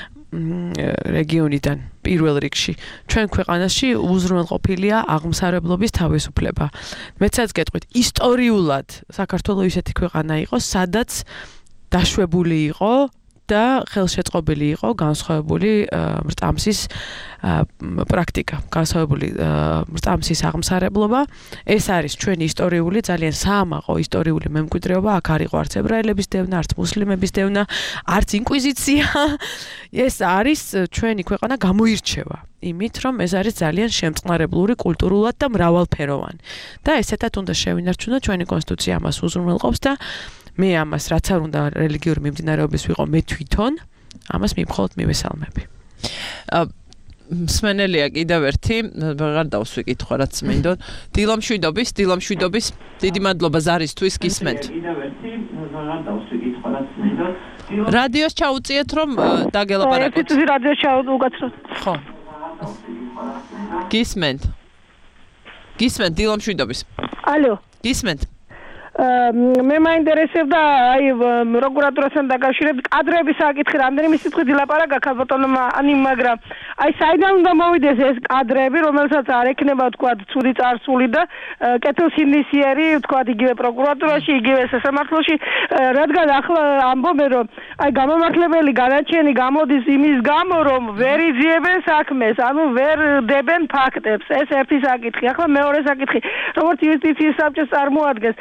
Speaker 9: რეგიონიდან პირველ რიგში ჩვენ ქვეყანაში უზრუნველყოფილია აღმსარებლობის თავისუფლება. მეცაც გეტყვით, ისტორიულად საქართველოს ისეთი ქვეყანა იყო, სადაც დაშვებული იყო და ხელშეწყობილი იყო განსხვავებული მრწამსის პრაქტიკა, განსხვავებული მრწამსის აღმსარებლობა. ეს არის ჩვენი ისტორიული, ძალიან საამაყო ისტორიული მემკვიდრეობა. აქ არ იყო არც ებრაელების დევნა, არც მუსლიმების დევნა, არც ინკვიზიცია. ეს არის ჩვენი ქვეყანა გამოირჩევა იმით, რომ ეს არის ძალიან შემწყნარებლური, კულტურულად და მრავალფეროვანი. და ესეთად უნდა შევინარჩუნოთ, ჩვენი კონსტიტუცია ამას უზრუნველყოფს და მე ამას რაც არ უნდა რელიგიური მიმდინარეობის ვიყო მე თვითონ ამას მიმხოლოდ მივესალმები.
Speaker 2: სმენელია კიდევ ერთი, ვეღარ დავსვი კითხვა რაც მინდოდ. დილამშვიდობის, დიდი მადლობა ზარისთვის გისმენთ. რადიოს ჩაუწიეთ რომ დაგელაპარაკოთ.
Speaker 15: რადიოს ჩაუგაცროთ.
Speaker 2: ხო. გისმენთ, დილამშვიდობის.
Speaker 15: ალო.
Speaker 2: გისმენთ.
Speaker 15: მე მაინტერესებდა აი პროკურატურასთან დაკავშირებით კადრების საკითხი, რამდენიმე სიტყვით ილაპარაკა ქალბატონმა, მაგრამ აი საიდან უნდა მოვიდეს ეს კადრები, რომელსაც არ ექნება თქვა ცუდი წარსული და კეთილსინდისიერი თქვა იგივე პროკურატურაში, იგივე სასამართლოში, რადგან ახლა ამბობენ რომ აი გამომართლებელი განაჩენი გამოდის იმის გამო, რომ ვერ იძიებენ საქმეს, ანუ ვერ დებენ ფაქტებს. ეს ერთი საკითხი. ახლა მეორე საკითხი, როგორც იუსტიციის საბჭოს წარმოადგენს, აი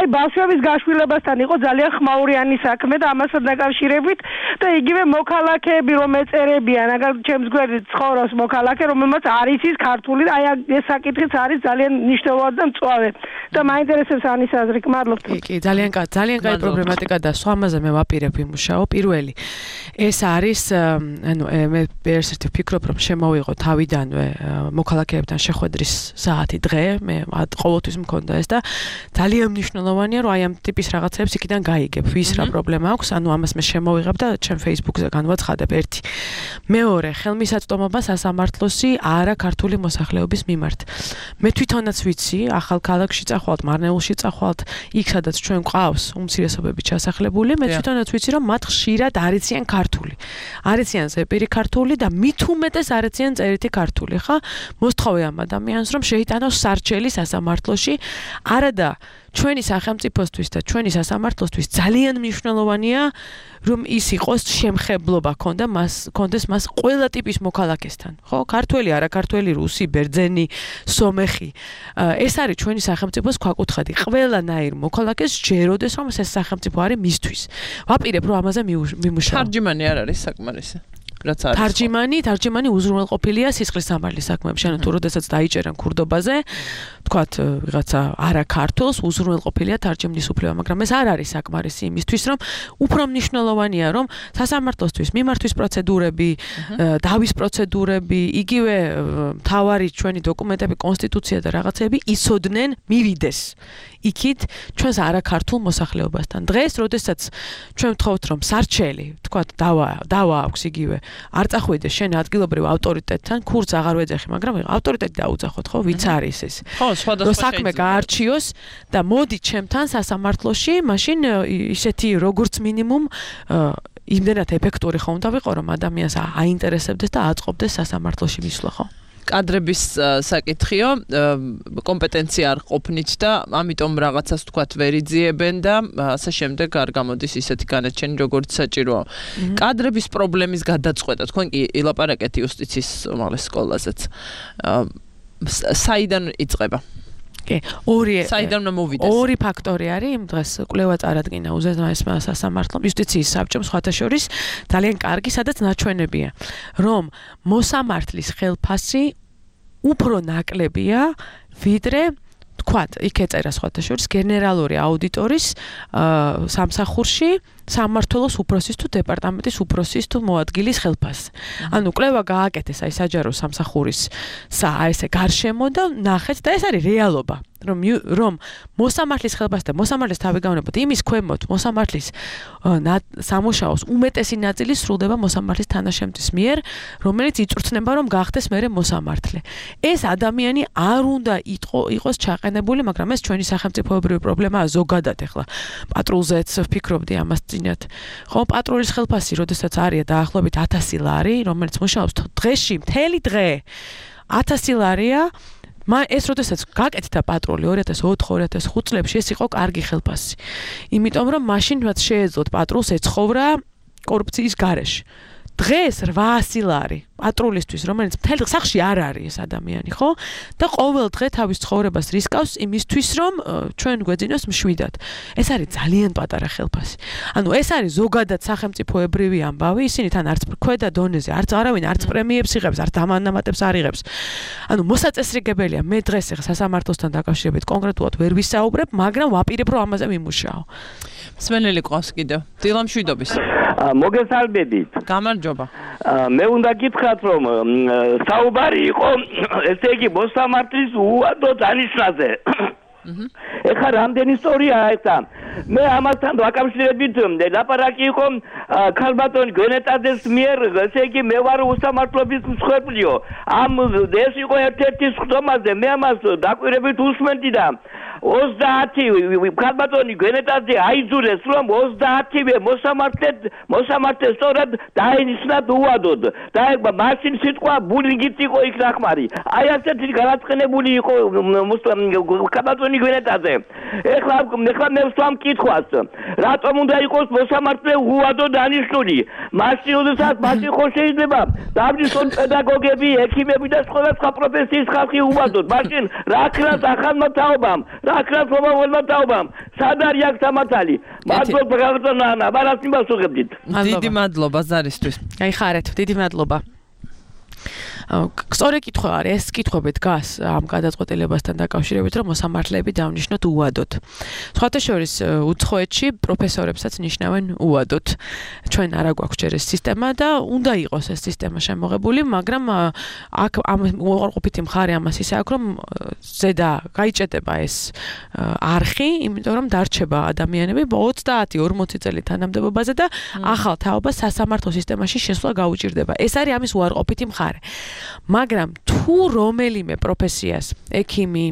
Speaker 15: ბავშვების გაშვილებასთან იყო ძალიან ხმაურიანი საქმე და ამასთან დაკავშირებით და იგივე მოქალაქეები რომ ეწერებიან, აგარ ჩემს გვერდით ცხოვრობს მოქალაქე, რომელმაც არ იცის ქართული, აი ეს საკითხიც არის ძალიან მნიშვნელოვანი და მწვავე. და მაინტერესებს ანის აზრი, მადლობთ.
Speaker 9: კი, ძალიან კაი პრობლემატიკა და სხვამაზე მე ვაპირებ იმუშაო. პირველი ეს არის, ანუ მე ერთ-ერთი ვფიქრობ, რომ შემოვიღო თავიდანვე მოქალაქეებთან შეხვედრის საათი დღე, მე ყოველთვის მქონდა ეს და ძალიან მნიშვნელოვანია, რომ აი ამ ტიპის რაღაცებს იქიდან გაიგებ, ვის რა პრობლემა აქვს, ანუ ამას მე შემოვიღებ და ჩემ Facebook-ზე განვაცხადებ ერთი. მეორე, ხელმისაწვდომობა სასამართლოსი არა ქართული მოსახლეობის მიმართ. მე თვითონაც ვიცი, ახალ ქალაქში წახვალთ, მარნეულში წახვალთ, იქ სადაც ჩვენ გვყავს უმცირესობები ჩასახლებული, მე თვითონაც ვიცი, რომ მათ ხშირად არ იციან ქართული. არ იციან ზეპირი ქართული და მით უმეტეს არ იციან წერითი ქართული, ხა? მოსთხოვე ამ ადამიანს, რომ შეიტანოს სარჩელი სასამართლოში, არადა ჩვენი სახელმწიფოსთვის და ჩვენი სასამართლოსთვის ძალიან მნიშვნელოვანია, რომ ის იყოს შემხებლობა კონდეს მას ყველა ტიპის მოქალაქესთან, ხო? ქართველი, არაქართველი, რუსი, ბერძენი, სომეხი. ეს არის ჩვენი სახელმწიფოს ქვაკუთხედი. ყველანაირ მოქალაქეს ჯეროდეს, რომ ეს სახელმწიფო არის მისთვის. ვაპირებ, რომ ამაზე მიმუშაო.
Speaker 2: თარჯიმანი არ არის საკმარისი. რაც არის.
Speaker 9: თარჯიმანი უზრუნველყოფილია სისხლის სამართლის საქმეებში, ანუ თუ როდესაც დაიჭერენ ქურდობაზე, თქვათ ვიღაცა არაქართულს უზრუნველყოფილია თარჯიმნის უფლება, მაგრამ ეს არ არის საკმარისი იმისთვის, რომ უფრო მნიშვნელოვანია, რომ სასამართლოსთვის მიმართვის პროცედურები, დავის პროცედურები, იგივე მთავარი ჩვენი დოკუმენტები, კონსტიტუცია და რაღაცები იცოდნენ, მივიდეს იქით ჩვენს არაქართულ მოსახლეობასთან. დღეს, როდესაც ჩვენ ვთხოვთ, რომ სარჩელი, თქვათ, დავა აქვს იგივე, არ წახვიდეს შენ ადგილობრივ ავტორიტეტთან, ქურს აღარ ვეძახი, მაგრამ ავტორიტეტი დაუძახოთ, ხო, ვიც არის ეს?
Speaker 2: ხო, სხვადასხვა
Speaker 9: საქმე გაარჩიოს და მოდი ჩემთან სასამართლოში, მაშინ ისეთი როგორც მინიმუმ იმდენად ეფექტური ხომ დავიყო, რომ ადამიანს აინტერესებდეს და აწყობდეს სასამართლოში მისვლა, ხო?
Speaker 2: კადრების საკითხიო, კომპეტენცია არ ყოფნით და ამიტომ რაღაცას თქვათ ვერ იძიებენ და ასე შემდეგ არ გამოდის ისეთი განაჩენი, როგორც საჭიროა. კადრების პრობლემის გადაწყვეტა, თქვენ კი ილაპარაკეთ იუსტიციის უმაღლეს სკოლაზეც. საიდან იწყება? საიდან მოვიდეს?
Speaker 9: ორი ფაქტორი არის იმ დღეს კვლევა წარადგინა უზენაესმა სასამართლომ იუსტიციის საბჭომ სხვათა შორის ძალიან კარგი, სადაც ნაჩვენებია, რომ მოსამართლის ხელფასი უფრო ნაკლებია, ვიდრე თქვათ, იქ ეწერა სხვათა შორის გენერალური აუდიტორის სამსახურში სამმართველოს უფროსის თუ დეპარტამენტის უფროსის თუ მოადგილის ხელფასი. ანუ კვლევა გააკეთეს აი საჯარო სამსახურის ესე გარშემო და ნახეთ და ეს არის რეალობა. რომ მოსამართლის ხელფასი და მოსამართლის თავგანებოთ იმის ქვემოთ მოსამართლის სამუშაოს უმეტესი ნაწილი სრულდება მოსამართლის თანაშემწის მიერ, რომელიც იწვრთნება რომ გახდეს მერე მოსამართლე. ეს ადამიანი არ უნდა იყოს ჩაყენებული, მაგრამ ეს ჩვენი სახელმწიფოებრივი პრობლემაა ზოგადად ახლა. პატრულზეც ვფიქრობდი ამას წინათ. ხო, პატრულის ხელფასი, როდესაც არის დაახლოებით 1000 ლარი, რომელიც მუშაობს დღეში, მთელი დღე 1000 ლარია. ეს როდესაც გაკეთდა პატრული 2004-2005 წლებში, ეს იყო კარგი ხელფასი. იმიტომ რომ მაშინ რაც შეეძლოთ პატრულს ეცხოვრა კორუფციის გარეშე. დღეს 800 ლარი პატრულისთვის, რომელიც მთელ სახში არ არის ეს ადამიანი, ხო? და ყოველ დღე თავის ცხოვრებას რისკავს იმისთვის, რომ ჩვენ გვეძინოს მშვიდად. ეს არის ძალიან პატარა ხელფასი. ანუ ეს არის ზოგადად სახელმწიფოებრივი ამბავი, ისინი თან არც ქვედა დონეზე, არავინ არც პრემიებს იღებს, არც დამანამატებს არ იღებს. ანუ მოსაწესრიგებელია, მე დღეს ახლა სასამართლოსთან დაკავშირებით კონკრეტულად ვერ ვისაუბრებ, მაგრამ ვაპირებ რომ ამაზე ვიმუშაო.
Speaker 2: მსმენელი ყავს კიდევ. დილა მშვიდობის.
Speaker 16: მოგესალმებით.
Speaker 2: გამარჯობა.
Speaker 16: მე უნდა გითხრათ, რომ საუბარი იყო, ესე იგი, მოსამართლის უადო დანიშნაზე. ეხლა რამდენი ისტორიაა ესა? მე ამასთან დაკავშირებით ლაპარაკი იყო ქალბატონი გვენეტაძეს მიერ, ესე იგი, მე ვარ უსამართლობის მსხვერპლიო. ეს იყო ერთ-ერთი სხდომაზე, მე ამას დაკვირებით უსმენდი და 30 ქალბატონი გვენეტაძე აიძულეს, რომ 30-ვე მოსამართლე სწორად დაენიშნა უადოდ. და მაშინ სიტყვა ბულინგიც იყო იქ ნახმარი. აი ასეთი განაცხენებული იყო ქალბატონი გვენეტაძე. ეხლა მე ვსვამ კითხვას, რატომ უნდა იყოს მოსამართლე უადოდ დანიშნული? მაშინ როდესაც მაშინ ხო შეიძლება დავრისონ პედაგოგები, ექიმები და სხვადასხვა პროფესიის ხალხი უადოდ. მაშინ რა ქნას ახალმა თაობამ, რა ქნას მომავალმა თაობამ? სად არის აქ სამართალი? მადლობა გაგრძელნა ანა, ბარას მიმასუხებდით.
Speaker 2: დიდი მადლობა ზარისთვის.
Speaker 9: გაიხარეთ, დიდი მადლობა. სწორი კითხვა არის, ეს კითხვები დგას ამ გადაწყვეტილებასთან დაკავშირებით, რომ მოსამართლეები დავნიშნოთ უადოდ. სხვათა შორის უცხოეთში პროფესორებსაც ნიშნავენ უადოდ. ჩვენ არა გვაქვს ჯერ ეს სისტემა და უნდა იყოს ეს სისტემა შემოღებული, მაგრამ აქ ამ უარყოფითი მხარე ამას ისე აქვს, რომ ზედა გაიჭედება ეს არხი, იმიტომ რომ დარჩება ადამიანები 30-40 წელი თანამდებობაზე და ახალ თაობას სასამართლო სისტემაში შესვლა გაუჭირდება. ეს არის ამის უარყოფითი მხარე. მაგრამ თუ რომელიმე პროფესიას ექიმი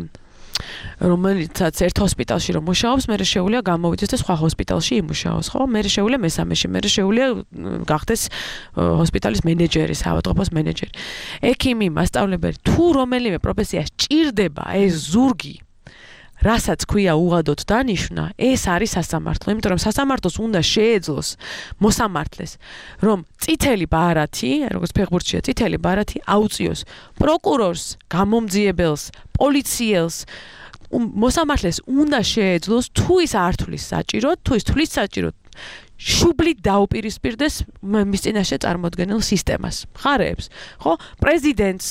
Speaker 9: რომელიცაც ერთ ჰოსპიტალში რომ მუშაობს, მე შეუძლია გამოვიდეს და სხვა ჰოსპიტალში იმუშაოს, ხო? მე შეუძლია მესამეში, მე შეუძლია გახდეს ჰოსპიტალის მენეჯერი, საავადმყოფოს მენეჯერი. ექიმი, მასწავლებელი, თუ რომელიმე პროფესიას ჭირდება ეს ზურგი რასაც ქვია უადოდ დანიშნა, ეს არის სასამართლო, იმიტომ რომ სასამართლოს უნდა შეეძლოს მოსამართლეს, რომ წითელი ბარათი, როგორც ფეხბურთშია წითელი ბარათი აუწიოს პროკურორს, გამომძიებელს, პოლიციელს, მოსამართლეს უნდა შეეძლოს თუ ის არ თulis საჭიროდ, თუ ის თulis საჭიროდ შუბლით დაუპირისპირდეს მის წინაშე წარმოდგენილ სისტემას, მხარეებს, ხო? პრეზიდენტს,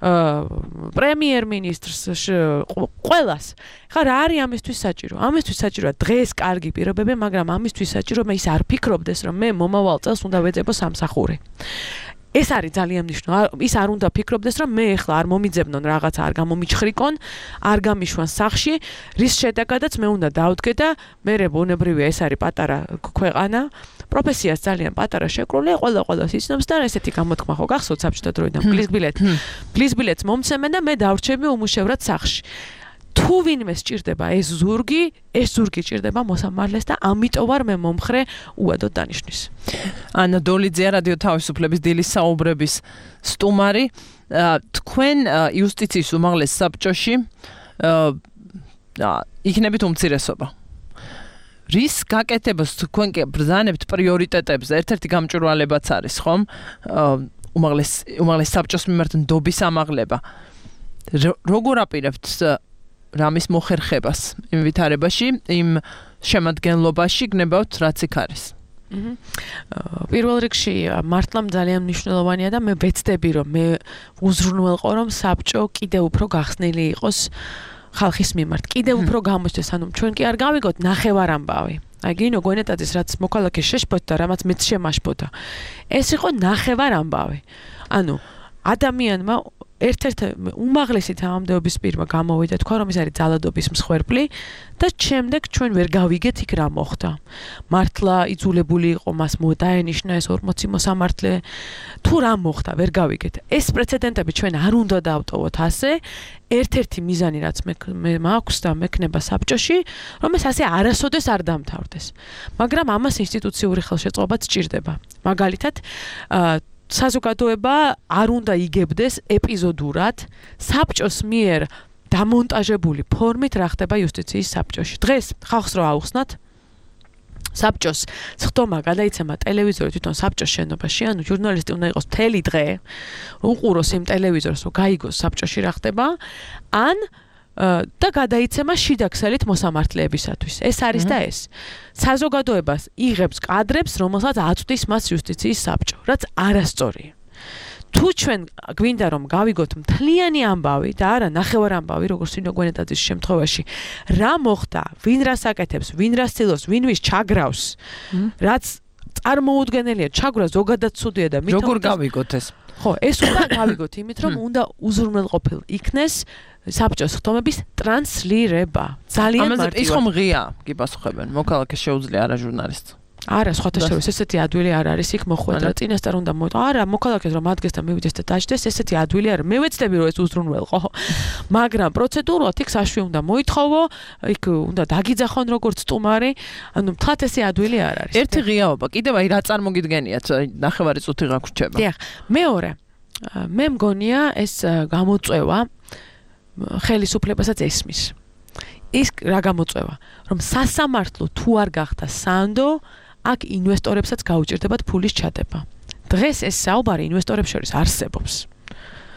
Speaker 9: პრემიერ-მინისტრს, ყველას. ხა რა არის ამისთვის საჭირო? ამისთვის საჭიროა დღეს კარგი პირობები, მაგრამ ამისთვის საჭირო მე ის არ ფიქრობდეს, რომ მე მომავალ წელს უნდა ვეძებო სამსახური. ეს არის ძალიან მნიშვნელოვანი. ის არ უნდა ფიქრობდეს, რომ მე ახლა არ მომიძებნონ რაღაცა, არ გამომიჩხრიკონ, არ გამიშვან სახში, რის შედეგადაც მე უნდა დავდგე და მე ბუნებრივია ეს არის პატარა ქვეყანა, პროფესიას ძალიან პატარა შეკრულია, ყველას იცნობს და ესეთი გამოთქმა ხო გახსოვთ საბჭოთა დროიდან ბლიზბილეთს მომცემენ და მე დავრჩები უმუშევრად სახში. თუ ვინმე სჭირდება ეს ზურგი ჭირდება მოსამართლეს და ამიტომ ვარ მე მომხრე უადოდ დანიშნვის.
Speaker 2: ანა დოლიძე, რადიო თავისუფლების დილის საუბრების სტუმარი, თქვენ იუსტიციის უმაღლეს საბჭოში იქნებით უმცირესობა. რის გაკეთებას თქვენ ბრძანებთ პრიორიტეტებზე? ერთ-ერთი გამჭვირვალებაც არის, ხომ? უმაღლეს საბჭოს მიმართ ნდობის ამაღლება. როგორ აპირებთ რამის მოხერხებას იმ ვითარებაში, იმ შემადგენლობაში გნებავთ, რაც იქ არის?
Speaker 9: პირველ რიგში მართლამ ძალიან მნიშვნელოვანია და მე ვეცდები, რომ მე უზრუნველყო, რომ საბჭო კიდევ უფრო გახსნილი იყოს ხალხის მიმართ. კიდევ უფრო გამოჩნდეს, ანუ ჩვენ კი არ გავიგოთ ნახევარ ამბავი. აი გინო გვენეტაძის რაც მოქალაქე შეშფოთდა, რამაც მეც შემაშფოთდა. ეს იყო ნახევარ ამბავი. ანუ ადამიანმა ერთ-ერთი უმაღლესი თანამდებობის პირმა გამოვიდა თქვა, რომ ეს არის ძალადობის მსხვერპლი და შემდეგ ჩვენ ვერ გავიგეთ იქ რა მოხდა. მართლა იძულებული იყო მას დაენიშნა ეს 40 მოსამართლე, თუ რა მოხდა, ვერ გავიგეთ. ეს პრეცედენტები ჩვენ არ უნდა დავტოვოთ ასე. ერთ-ერთი მიზანი რაც მე მაქვს და მექნება საბჭოში, რომ ეს ასე არასოდეს არ დამთავრდეს. მაგრამ ამას ინსტიტუციური ხელშეწყობაც სჭირდება. მაგალითად, საზოგადოება არ უნდა იგებდეს ეპიზოდურად საბჭოს მიერ დამონტაჟებული ფორმით რა ხდება იუსტიციის საბჭოში. დღეს ხალხს რო აუხსნათ საბჭოს სხდომა გადაიცემა ტელევიზორი თვითონ საბჭოს შენობაში, ანუ ჟურნალისტი უნდა იყოს მთელი დღე, უყუროს იმ ტელევიზორს, რომ გაიგოს საბჭოში რა ხდება, ან და გადაიცემა შიდაქსელით მოსამართლეებისათვის. ეს არის და ეს. საზოგადოებას იღებს კადრებს, რომელსაც აწვდის მას იუსტიციის საბჭო, რაც არასწორია. თუ ჩვენ გვინდა რომ გავიგოთ მთლიანი ამბავი და არა ნახევარ ამბავი, როგორც ვინო გვენეტაძის შემთხვევაში, რა მოხდა, ვინ რას აკეთებს, ვინ რას ცდილობს, ვინ ვის ჩაგრავს, რაც წარმოუდგენელია, ჩაგვრა ზოგადად ცუდია და მithom
Speaker 2: როგორ გავიგოთ ეს?
Speaker 9: ხო, ეს უნდა გავიგოთ იმით, რომ უნდა უზრუნველყოფილ იქნეს საბჭოს ხდომების ტრანსლირება. ძალიან მარტივად.
Speaker 2: ის ხომ ღია გიპასუხებენ, მოქალაქე შეუძლია არა ჟურნალისტს.
Speaker 9: არა, სხვათა შორის ესეთი ადვილი არ არის იქ მოხვედრა. წინასწარ უნდა არა, მოქალაქეს რომ ადგეს და მივიდეს და დაждდეს, ესეთი ადვილი არ. მე ვეცდები რომ ეს უზრუნველყო. მაგრამ პროცედურულად იქ საშვი უნდა მოითხოვო, იქ უნდა დაგიძახონ როგორც სტუმარი. ანუ თხათ ესე ადვილი არ არის.
Speaker 2: ერთი ღიაობა, კიდევ აი რა წარმოგიდგენიათ, ნახევარი წუთი გაგვრჩება.
Speaker 9: დიახ, მეორე. მე მგონია ეს გამოწვევა ხელისუფლებასაც ესმის. ის რა გამოწვევა, რომ სასამართლო თუ არ გახდა სანდო, აქ ინვესტორებსაც გაუჭირდებათ ფულის ჩადება. დღეს ეს საუბარი ინვესტორებს შორის არსებობს.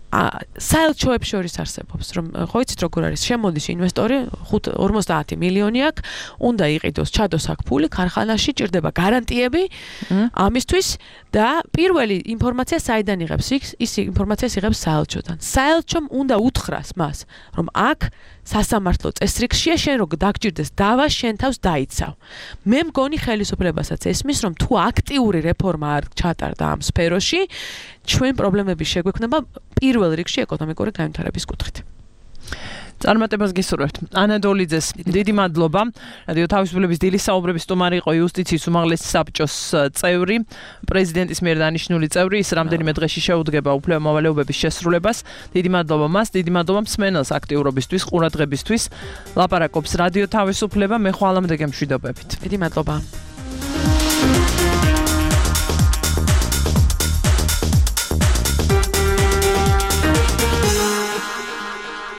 Speaker 9: საელჩოებს შორის არსებობს, რომ ხო იცით როგორ არის, შემოდის ინვესტორი 50 მილიონი აქვს, უნდა იყიდოს, ჩადოს აქ ფული ქარხანაში, ჭირდება გარანტიები ამისთვის და პირველი ინფორმაცია საიდან იღებს? ის ინფორმაციას იღებს საელჩოდან. საელჩომ უნდა უთხრას მას, რომ აქ სასამართლო წესრიგშია, შენ რო დაგჭირდეს დავა, შენ თავს დაიცავ. მე მგონი ხელისუფლებასაც ესმის, რომ თუ აქტიური რეფორმა არ ჩატარდა ამ სფეროში, ჩვენ პრობლემები შეგვექმნება პირველ რიგში ეკონომიკური განვითარების კუთხით.
Speaker 2: წარმატებას გისურვებთ. ანა დოლიძეს დიდი მადლობა. რადიო თავისუფლების დილის საუბრების სტუმარი იყო იუსტიციის უმაღლესი საბჭოს წევრი, პრეზიდენტის მიერ დანიშნული წევრი, ის რამდენიმე დღეში შეუდგება უფლება მოვალეობების შესრულებას. დიდი მადლობა მას, დიდი მადლობა მსმენელს აქტიურობისთვის, ყურადღებისთვის. ლაპარაკობს რადიო თავისუფლება, მე ხვალამდე გემშვიდობებით.
Speaker 9: დიდი მადლობა.